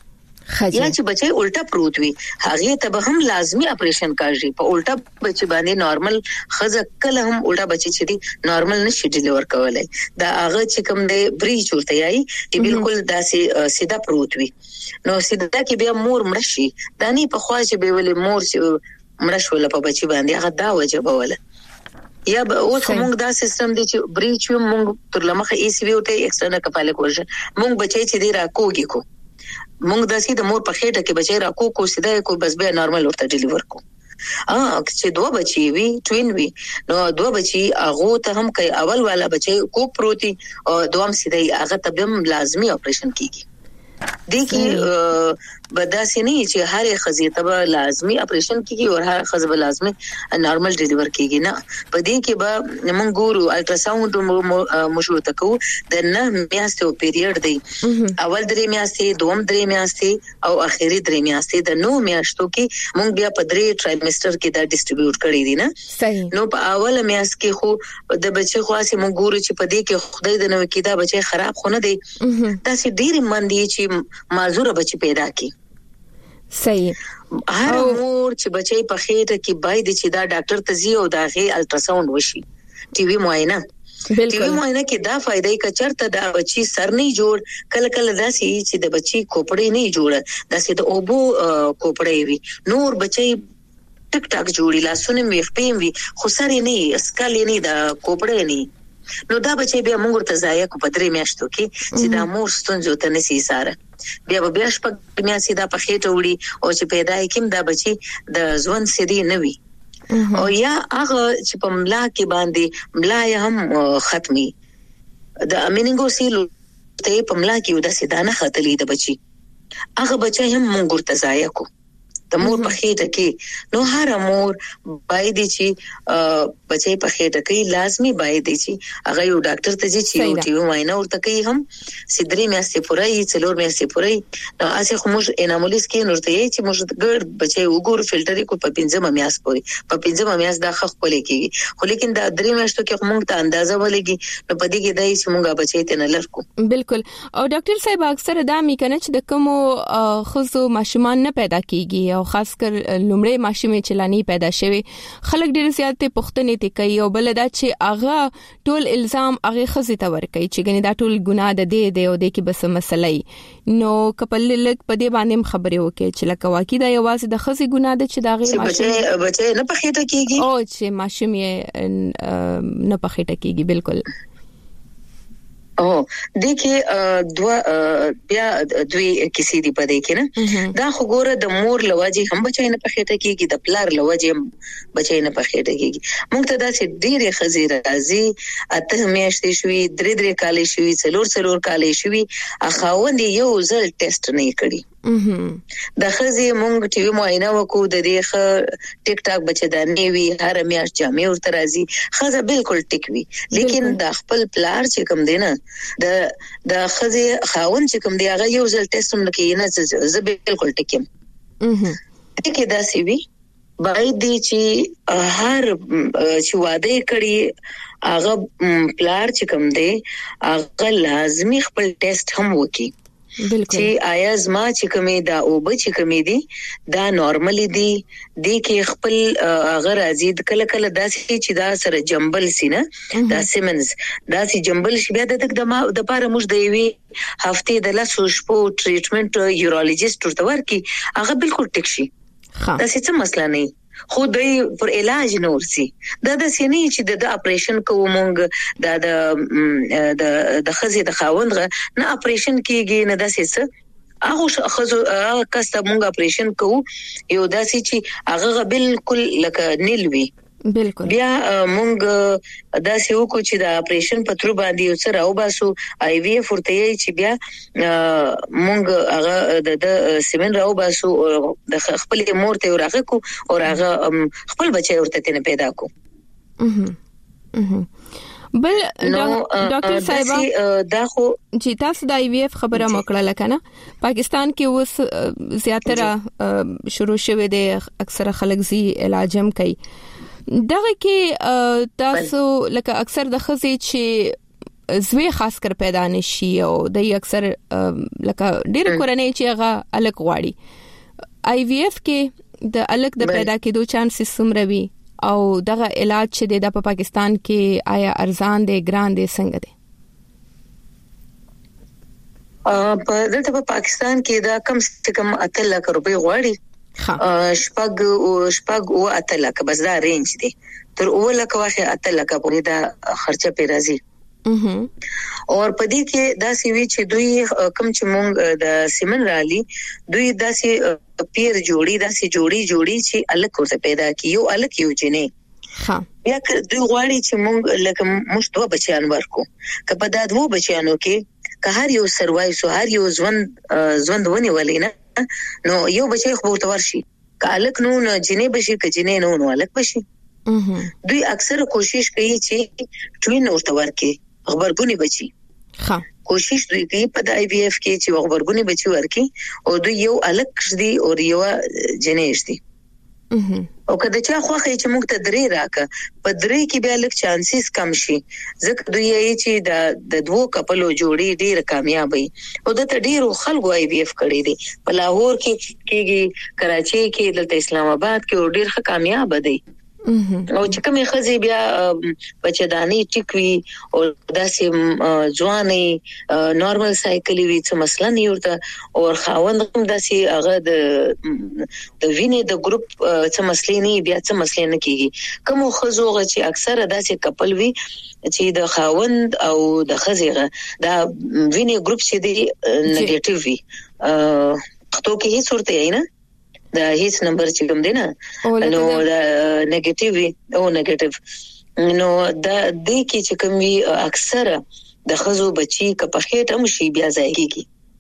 یا چې بچي الټا پروت وي هغه ته به هم لازمي اپریشن کاږي په الټا بچي باندې نارمل خزه کله هم الټا بچي چې دي نارمل نشي ډیلیور کولای دا هغه چې کوم دی بریچ ورته یای چې بالکل داسې سیده پروت وي نو سیده کې بیا مور مړشي دانی په خوا چې به ولې مور مړشول په بچي باندې هغه دا وجب ولا یا اوس موږ دا سیستم دی چې بریچ موږ تر لمخه ای سی وی ته ایکسټرنل کفاله ورژن موږ بچي چې دی راکوږي کو موږ داسې د مور په خېټه کې بچي راکو کو سیده کو بس به نارمل ورته ډیلیور کو چې دوه بچي وي ټوین وي نو دوه بچي هغه ته هم کوي اول والا بچي کو پروتي او دوام سیده هغه ته هم لازمي اپریشن کیږي دي کې بداسې نه چې هر خزې ته لازمي اپریشن کیږي او هر خزې به لازمي نارمل ډیلیور کیږي نه په دې کې به موږ ګورو الټراساوند مشروع تکو د نه میاشتو پیریډ دی اول درې میاشتې دوم درې میاشتې او اخیری درې میاشتې د نو میاشتو کې موږ بیا په درې ټرایمستر کې دا ډیسټریبیوټ کړی دي نه صحیح نو په اوله میاشت کې خو د بچي خاصه موږ ګورو چې په دې کې خدای د نو کې دا بچي خراب خونه دی تاسو ډیر مندي چې معذور بچي پیدا کی صحیح هر مور چې بچي په خېټه کې باید چې دا ډاکټر ته زی او دا غي الټراساوند وشي ټي وی معاینه ټي وی معاینه کې دا فائدې کا چرته دا بچي سر نه جوړ کله کله داسي چې د بچي کوپړې نه جوړ داسي د اوبو کوپړې وي نور بچي ټک ټک جوړی لاسونه میخپیم وي خو سره نه اسکل نه دا کوپړې نه نو دا بچي بیا موږ ته ځای کو پدري میاشتو کې چې دا مور ستونزو ته نسی ساره بیا شپږ میاشتې دا په خېټه وړي او چې پیدا کېم دا بچي د ژوند سړي نه وي او یا هغه چې په ملا کې باندې ملا هم ختمي د امینګوسیل ته په ملا کې ودا سیدانه خطلې د بچي هغه بچي هم موږ ته ځای کو د مور په خېټه کې نو هر مور باید چې بچي په خېټه کې لازمي باید چې هغه یو ډاکټر ته چې یو ټي وی معاینه ورته کوي هم سیدري میاشتې پورې څلور میاشتې پورې نو اسه خو موږ انامولیس کې نورته یې چې موږ ګړ بچي وګور فلټر کو په 15 میاشت پورې په 15 میاشت دا خخ کولې کېږي خو لیکن دا درې میاشتو کې موږ ته اندازه ولګي نو په دې کې دای چې موږ بچي ته نه لرکو بالکل او ډاکټر صاحب اکثر دا میکنه چې د کوم خصو ماشومان نه پیدا کیږي او خاص کر لومړی ماشومې چلانی پیدا شوی خلک ډیر زیاتې پښتنې ته کوي او بل دا چې هغه ټول الزام هغه خزې ته ور کوي چې ګنې دا ټول ګناه ده دی او د کې بس مسله نو کپل لک په دې باندې خبرې وکړي چې لکه واقعي دا یوازې د خزې ګناه ده چې دا غي بچي نه په خېټه کېږي او چې ماشومې نه په خېټه کېږي بالکل د کې بیا دوی کیسې دی پدې کې نه دا خو ګوره د مور لواجی هم بچای نه پخېټه کېږي د پلار لواجی هم بچای نه پخېټه کېږي موږ ته دا چې ډېرې خزې راځي اته میاشتې شوي درې کالې شوي څلور کالې شوي اخاوند یو ځل ټیسټ نه کړي د خزې مونږ ټي وي معاینه وکړو د دې ټیک ټاک بچدانې وی هر میاشت جامې ورته راځي خزه بالکل ټیک وی لیکن د خپل پلار چې کوم دی نه د خزې خاون چې کوم دی هغه یو ځل ټیسټ هم کوي نه زه بالکل ټیک یم کې دا سی وی باید دی چې هر چې واده کړي هغه پلار چې کوم دی هغه لازمي خپل ټیسټ هم وکړي چې آیا زما چې کومې دا او به چې کومې دي دا نارملی دي د کې خپل اگر ازید کله داسې چې دا سره جنبل سینه دا سیمنز داسې جنبل شي بیا د پاره موږ د یوې هفته د لاسو شپو ټریټمنټ یورولوژیست ورته ورکي هغه بالکل ټیک شي دا څه مسله نه خو دوی پر علاج نه ورسي دا د سینې چې د اپریشن کومونګ د خزې د خاوند نه اپریشن کیږي نه داسې څه هغه خزو کسته مونږ اپریشن کوو یو داسې چې هغه بالکل لکه نیلوي بالکل بیا مونږ داسې وکړو چې د اپریشن په تر باندې یو څه راو باسو آی وی اف ورته چې بیا مونږ هغه د سیمن راو باسو د خپل مور ته ورغه کو او هغه خپل بچي ورته نه پیدا کو بل ډاکټر صاحب دا خو چې تاسو د آی وی اف خبره مکړه لکنه پاکستان کې اوس زیاتره شروع شوه دي اکثره خلک زی علاج هم کوي دغه کې تاسو لکه اکثر د خزې چې زوی خاص کر پیدا نشي او د اکثر لکه ډیر کورنۍ چې هغه الګ غواړي آی وی اف کې د الګ د پیدا کېدو چانسز څومره وي او دغه علاج چې د پاکستان کې آیا ارزان دی ګران دی څنګه دی په پاکستان کې دا کم سے کم 8 لک روپے غواړي شپږ او اته لک بس دا رینج دی تر او لک واخه اته لک پورې دا خرچه پی راځي اور پدې کې دا سی وی چې دوی کم چې مونږ د سیمن رالي دوی دا سی پیر جوړي دا سی جوړي چې الګ ورته پیدا کیو الګ یو جنې بیا دوی غواړي چې مونږ لکه مشتو بچیان ورکو کله دا دوه بچیانو کې که هر یو سروای سو هر یو ژوند ونی ولینا نو یو بچی خو ورته ورشي کالک نو جنې بشي ک جنې نو الک بشي دوی اکثر کوشش کوي چې ټوین ورته ورکي خبرګونی بچي کوشش دوی کوي په آی وی اف کې چې خبرګونی بچي ورکي او دوی یو الک دي او یو جنې دي او کله چې خوخه چې موږ ته درې راکا په درې کې بیا لږ چانسز کم شي ځکه دوی یې چې د دوه کپلو جوړي ډیر کامیاب وي او د ډیرو خلکو آی وی اف کړی دي په لاهور کې کراچي کې د اسلام آباد کې ډیر ښه کامیاب دي او چې کومه خزي بیا بچداني ټیکوي او داسې ځواني نورمال سایکل وی څه مسله نه ورته او خاوند هم داسې هغه د وینې د ګروپ څه مسلې نه بیا څه مسلې نه کیږي کوم خزوغه چې اکثره داسې کپل وی چې د خاوند او د خزيغه دا وینې ګروپ چې دی نیگیټیو وی پښتو کې هیڅ ورته نه دا هیڅ نمبر چې کوم دی نه نو دا نیگیټیو او نیگیټیو نو دا د کی چې کوم وی اکثره د خزو بچي ک په خېټه مشي بیا ځای کیږي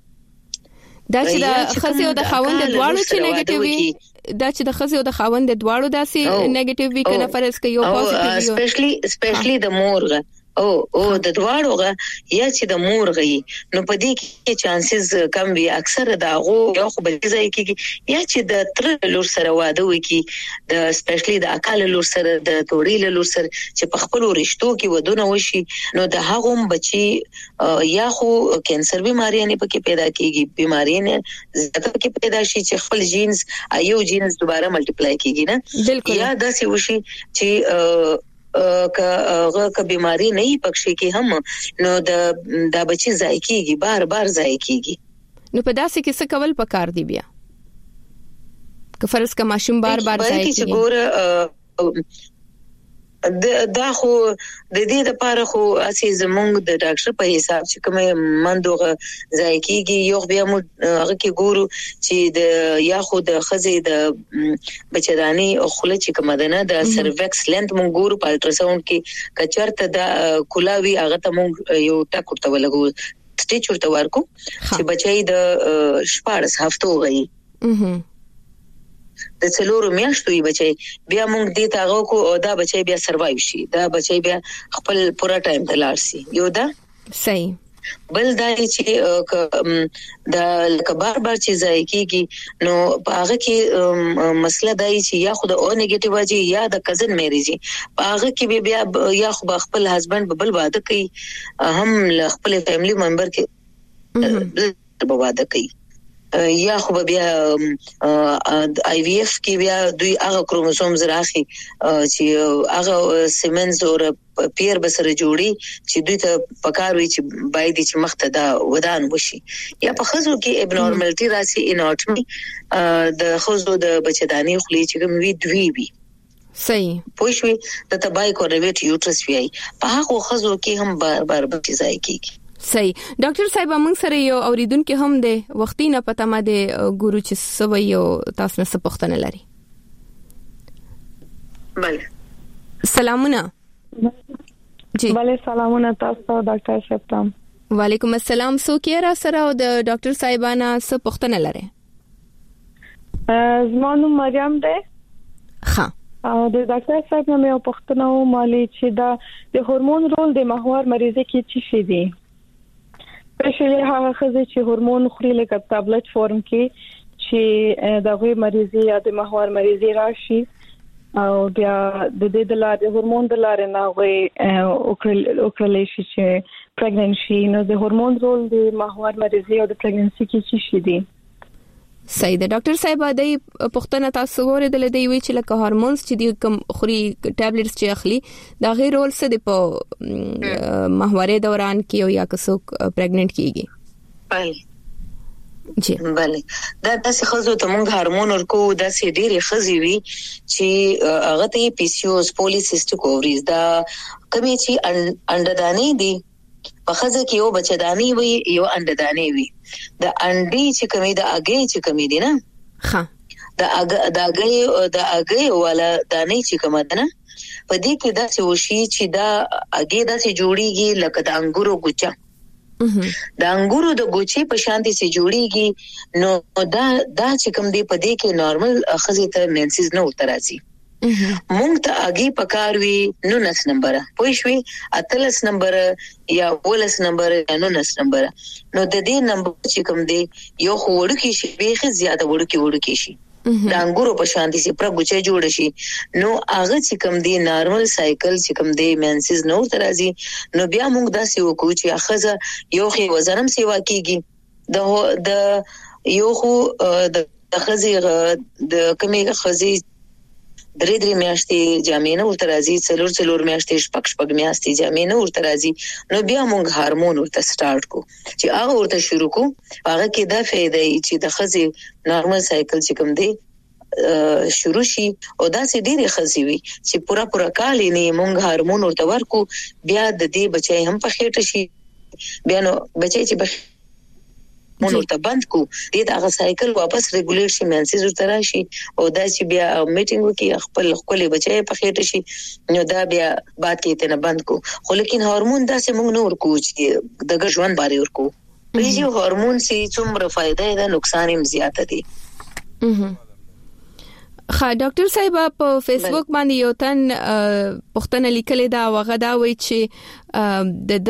دا چې د خزي او د خاوند دواړو چې نیگیټیو وي دا چې د خزي او د خاوند دواړو داسې نیگیټیو وي کنه فرض کوي او پوزټیو سپیشلی د مورغه او د دواړو یا چې د مور غي نو په دې کې چانسز کم وي اکثر دا غو یو خو بل ځای کې یا چې د تر لور سره واده وکي د سپیشلی د اکل لور سره د توړي لور سره چې په خپل رشتو کې ودونه وشي نو د هغه بچي یا خو کینسر بیماری نه پکې پیدا کیږي بیماری نه زړه کې پیدا شي چې خپل جینز ایو جینز دوباره ملټیپلای کیږي نه یا داسې وشي چې که بیماری نه یې پکې کې هم نو د بچي ځای کیږي بار ځای کیږي نو په داسې کې څه کول پکار دی بیا که فرض کا ماشوم بار ځای کیږي دا خو د دې لپاره خو اسی زمونږ د ډاکټر په حساب چې کومه مندوغه ځای کېږي یو بیا مو هغه کې ګورو چې د یا خو د خزې د بچداني او خله چې کومه ده نه د سروکس لینث مونږ ګورو په الټراساوند کې کچرته د کولاوي هغه ته مونږ یو ټاک ورته ولګو سټیچ ورته ورکو چې بچي د 14 هفتو غي د څلورو میاشتو یې بچي بیا موږ دې تاغو کو او دا بچي بیا سروایو شي دا بچي بیا خپل پورا ټایم ته لاړ شي یو دا صحیح بل دا چې دا کبار بار چې ځای کېږي نو هغه کې مسله دا چې یا خود او نیگیټیو واجی یا د کزن میریجی هغه کې بیا یا خو خپل هسبند بل واده کوي هم خپل فیملی ممبر کې واده کوي یا خو بیا آی وی اف کې بیا دوی هغه کروموسومز راخي چې هغه سیمنز او پیر بسره جوړي چې دوی ته پکاروي چې باید چې مخته دا ودان وشي یا په خزو کې ابنورمالټي راسي اناټمي د خزو د بچداني خلی چې کوم دوی وي صحیح پوښوي د تبای کورنیټ یوټرس وی په هغه خزو کې هم بار بچی ځای کیږي صحیح ډاکټر صاحب موږ سره یو اوریدونکو هم د وختي نه پته ما د ګورو چې سوي یو تاسو نه سپختنه لري بله سلامونه جی بله سلامونه تاسو ډاکټر صاحب تام وعلیکم السلام سو کیرا سره د ډاکټر صاحبانا سپختنه لري زمانو مریم ده ها او د ډاکټر صاحب نه مې پختنه و مالي چې دا د هورمون رول د محور مریضه کې څه شي دي سپیشلی هغه خزه چې هورمون خوري لکه ټابلټ فورم کې چې دغه مریضي یا د محور مریضي راشي او بیا د دې د لارې هورمون د لارې نه وي اوکرل شي چې پریګننسي نو د هورمون رول د محور مریضي او د پریګننسي کې څه شي دي صحیح ده ډاکټر صاحب دای پښتنه تاسو ورته لدی وی چې لکه هورمونز چې دی کم خوري ټابلیټس چې اخلي دا غیر رول څه دی په ماهواره دوران کې او یا کڅوک پریګننټ کیږي بله جی بله دا تاسو خزو ته مونږ هورمون ورکو دا سې ډېری خزي وي چې هغه ته پی سی او پولیسیسټیک اووریز دا کمی چې انډدانې دي په خزه کې یو بچداني وي یو انډدانې وي د انډي چې کمی د اګې چې کمی دي نه ها د اګې ولا دانې چې کومه ده نه په دې کې دا څه وشي چې دا اګې دا څه جوړيږي لکه د انګورو ګوچا د انګورو د ګوچې په شانتي سي جوړيږي نو دا چې کوم دی په دې کې نارمل خزه ته مینسز نه وتراسي مونږ ته اگې پکاروي 19 نمبر پوښوي 18 نمبر یا 19 نمبر یا 19 نمبر نو د دې نمبر چې کوم دی یو وړو کې شي به زیاته وړو کې شي د انګورو په شان دي چې پر ګوچې جوړ شي نو هغه چې کوم دی نارمل سایکل چې کوم دی مینسز نو ترازي نو بیا موږ داسې وکړو چې اخزه یو خي وزنم سیوا کیږي د یو خو د خزي د کمی خزي درې میاشتې جامې نه ورته راځي څلور میاشتې شپږ میاشتې جامې نه ورته راځي نو بیا موږ هورمون ورته سٹارټ کو چې هغه ورته شروع کو هغه کې دا فائدہ چې د خزي نارمل سایکل چې کوم دی شروع شي او دا سې ډېری خزي وي چې پورا کال نه موږ هورمون ورته ورکو بیا د دې بچي هم په خېټه شي بیا نو بچي چې مونږ ته بند کو دې دا سایکل واپس ریګولیټ شي مینسز ورته راشي او دا چې بیا میټینګ وکي خپل بچي په خېټه شي نو دا بیا بعد کې ته نه بند کو خو لیکن هورمون دا چې موږ نور کو چې دغه ژوند باره ورکو پیږي هورمون سي څومره فائدہ ده نقصان هم زیات دي خا ډاکټر صاحب په فیسبوک باندې یو تن پښتنه لیکلې دا وغه دا وی چې د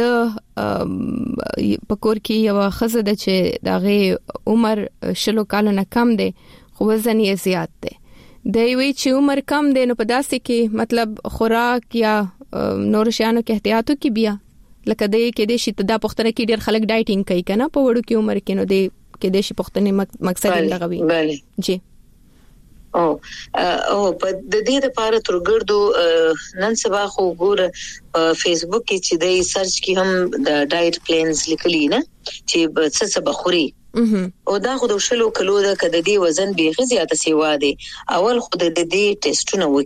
پکور کې یو خزه د چې دغه عمر شلو کال نه کم دی خو وزن یې زیات دی د وی چې عمر کم دی نو په داسې کې مطلب خوراک یا نور شانو کې احتیاطو کې بیا لکه د کې د شي دا پښتنه کې ډېر خلک ډایټینګ کوي کنه په وړو کې عمر کې نو د کې د شي پښتنه مقصد لغوي جی او په د دې لپاره ترګردو نن سبا خو ګور فیسبوک کې چې د سرچ کې هم د ډایټ پلانز لیکلي نه چې څه بخوري او دا خو د شلو کلو د کده دی وزن به زیاته سیوا دی اول خو د دې ټیسټونه وکړي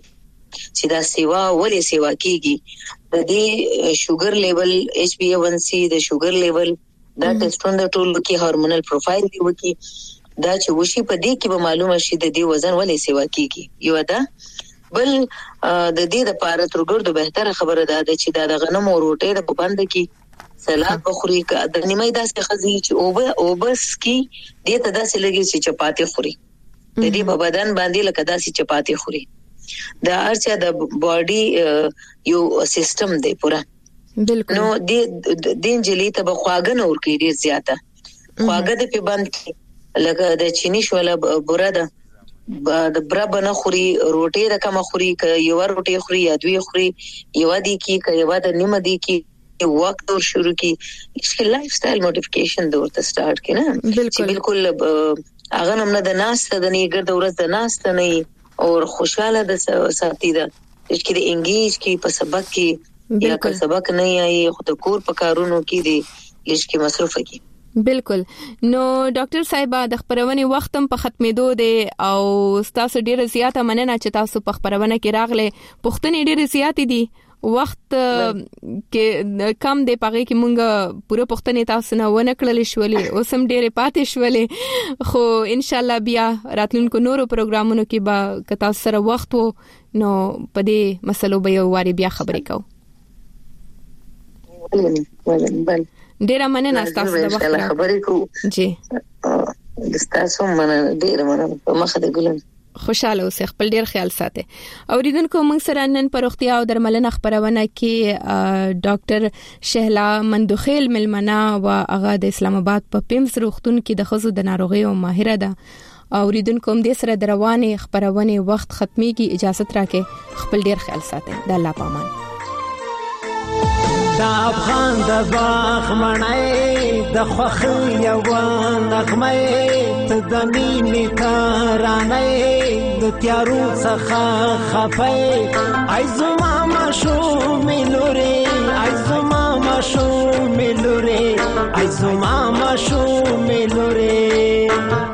چې دا سیوا ولې سیوا کیږي د دې شوګر لیول HbA1c د شوګر لیول دا ټیسټونه ټول کې هورمونل پروفایل دی وکي دا چې وشي په دې کې به معلومه شي د دې وزن ولې سیوا کیږي یو دا بل د دې د پاره ترګردو بهتره خبره ده چې دا د غنمو روټې د پبند کې سلاد بخوري د نیمه داسې خزي چې اوبس کې دې ته داسې لګي چې چپاتي خوري د دې په بدن باندې لکه داسې چپاتي خوري دا ارچا د باډي یو سیستم دی پورا بالکل نو دین جلی ته بخواګه نور کې ډیر زیاته خواګه د په بند کې لکه د چینی شوله بوراده د برابر نه خوري روټي د کم خوري ک یو روټي خوري یا دوی خوري یو دی کې ک یو د نیمه دی کې وخت ور شروع کی چې لایف سټایل موډیفیکیشن د ورته سٹارټ کینه چې بالکل هغه نه د ناس د نه ګرد ورځ د ناس ته نه اور خوشاله د ساتي ده چې د انګلیش کې په سبق کې یا که سبق نه یي خو د کور په کارونو کې دي لږ مصروفه کی بالکل نو ډاکټر صاحب د خبرونه وختم په ختمېدو دي او تاسو ډیره زیاته مننه چې تاسو په خبرونه کې راغله پښتنې ډیره زیاتې دي وخت کې کم دی پغې کې مونږه پوره پښتنې تاسو نه ونه کړل شولې اوس هم ډېر پاتې شولې خو ان شاء الله بیا راتلونکو نورو پروګرامونو کې به که تاسو سره وخت وو نو په دې مسلو به یو واری بیا خبرې کوو ډېر مننه تاسو د وخت خبرې کوو جی تاسو مننه ډېر مننه په مخه د ګلن خوشاله اوسئ خپل ډیر خیال ساتئ اوریدونکو موږ سره نن پر روغتیا او درملنه خبرونه کې ډاکټر شهلا مندوخیل ملمنه او هغه د اسلام آباد په پیمز روغتون کې د خزو د ناروغیو ماهره ده اوریدونکو هم د سره دروانه خبرونه وخت ختميږي اجازه تراکه خپل ډیر خیال ساتئ د الله پامان دا افغان د باغ مړای د خوخي یو نغمه ته د مینې ترانه د تیارو څخه خفای ای زما مشو ملوري ای زما مشو ملوري ای زما مشو ملوري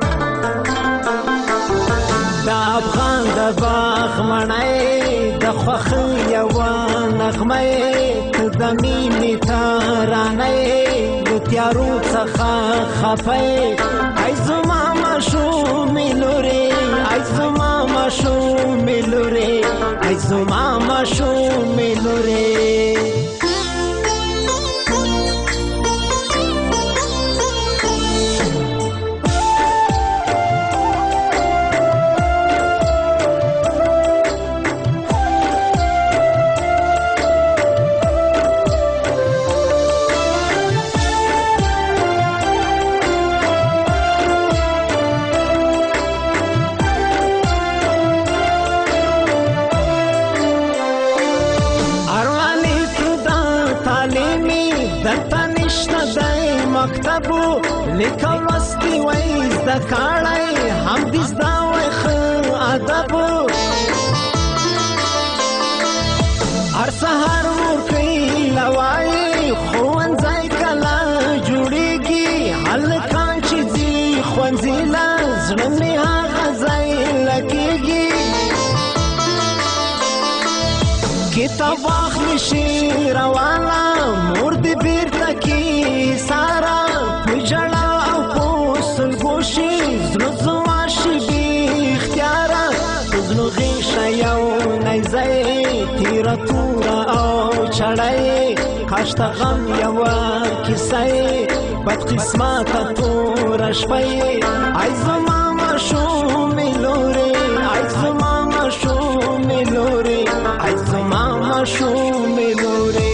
دا افغان د باغ مړای د خوخي یو نغمه د مینې ترانه د تیارو څخه خفای ای زما مشو ملوري ای زما مشو ملوري ای زما مشو ملوري لیکل وستي وای د کاړای هم دې زدا وای خو ادب هر سحر مور کوي لوای خوان ځای کلا جوړيږي هلکان چې دي خوانځيلا زړه هغه ځای لګيږي کتاب اخلي شي روانه مور دې بیرته کی سارا پجړه او پوسل ګوشي زړه شي بي اختیار زنو غیشه یو نایزای تیر تور او چړای کاشت غم یو کیسای بد قسمت تور شپای ای زما مشو ملوري ای زما مشو ملوري ای زما مشو ملوري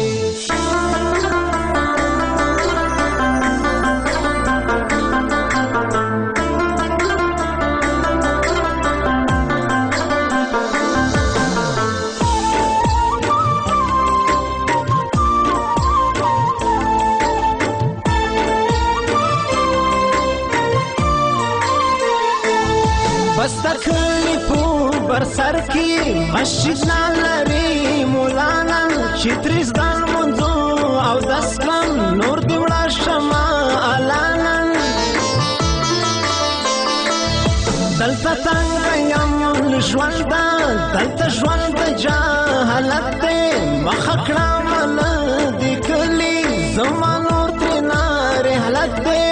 پر سر کی مسجد لري مولانا چې تریس دان منځو او داس کم نور دی وړا شمع الانا دلته څنګه یم ژوند دلته ژوند جهالت دی مخه کړه مله د کلي زما نور ترېنه رحلت دی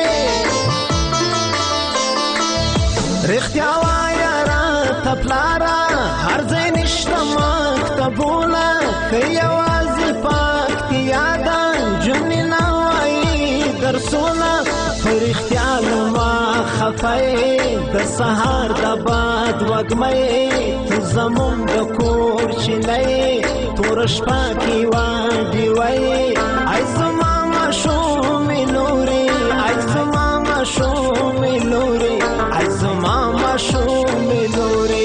رښتیا وایه راته پلاره هر ځای نشته مکتبونه که یوازې پکتیا ده جونې نه وایي درسونه په رښتیا لما خفه د سهار د باد وږمه ته زموږ د کور چینه توره شپه کې واډې وایي ای زما ماشومې لورې ای زما ماشومې لورې ای زما ماشومې لورې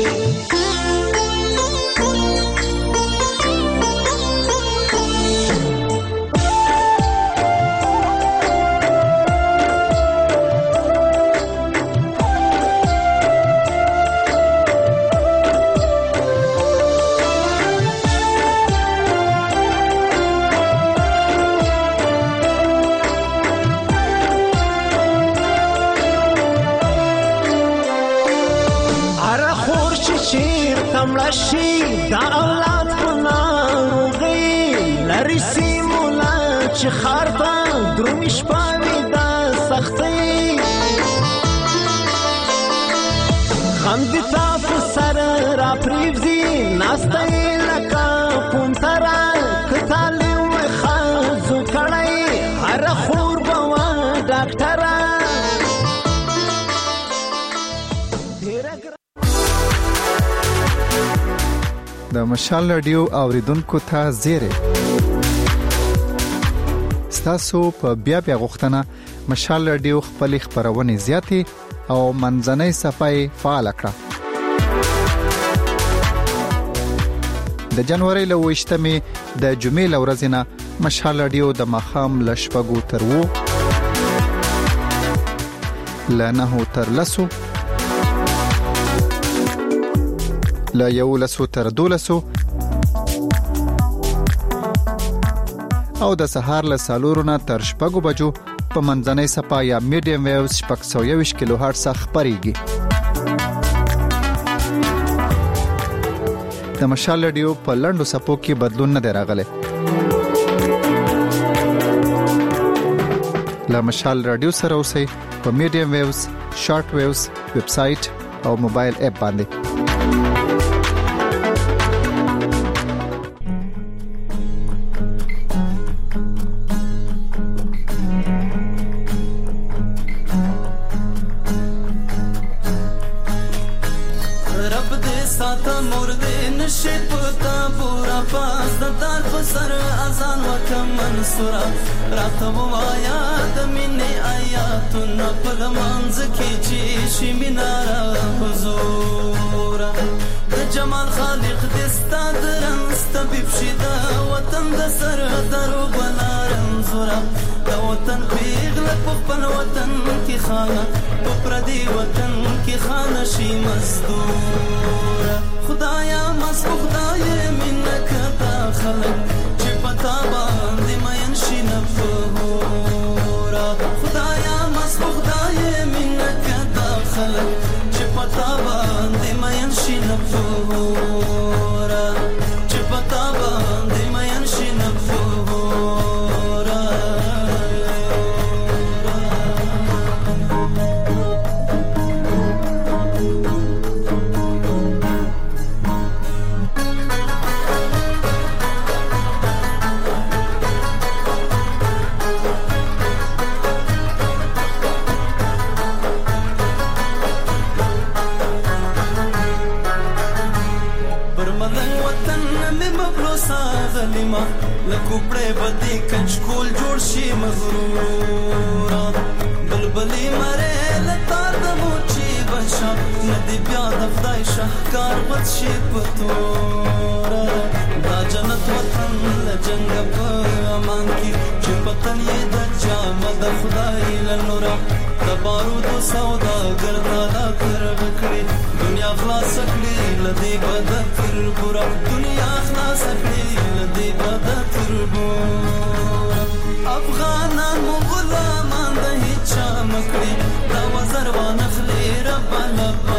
شي دا اولاد په ناروغۍ لري سیمونه چې ښار ته درومي شپه وي د سختۍ غم دې تا په سر را پرېږدي ناسته یې لکه پونتره که تعلیم وي ښځو کړی هره خور به وه ډاکټره د مشال رادیو اوریدونکو ته زیری ستاسو په بیا غوښتنه مشال رادیو خپل خبرونه زیاتې او منځنۍ صفحه فعال کړه د جنوري له 28مې د جمعې ورځې نه مشال رادیو د مخام لشپګو تر وو لنه تر لسو لا یو لسو تر دولسو او د سهار له سالورونه تر شپږو بجو په منځنۍ صفحه یا میډیم ویوز 621 کیلو هرتز خبريږي د مشال رادیو په لندو صفو کې بدلون نه دی راغلی لا مشال رادیو سره اوسئ په میډیم ویوز شارټ ویوز ویب سټ او موبایل اپ باندې جمال خالق دستا درنس طبيب شدا وطن د سر درو بلارم زورا د وطن پیغل په خپل وطن کې خانه په پردي وطن کې خانه شي مزدور خدایا مس خدای منک تا خلق چې پتا باندې مین شي نفورا خدایا مس خدای منک تا خلق چې پتا باندې مین شي نفورا چې پتا باندې مین شي نفورا لکوپړې بدی کنچکول جوړ شي مغرورا بلبلی مره لتار د موچی بشا ندی بیا د خدای شهکار بد شي پتورا دا جنت وطن لجنګ په امان کې چې پتن یې د جامه د خدای لنورا د بارود سودا ګردا دا کر وکړي دنیا خلاص کړي لدی بد تر پورا دنیا خلاص کړي لدی بد تر پورا افغانان مغلامان د هیڅ مکړي دا وزر وانخلي رب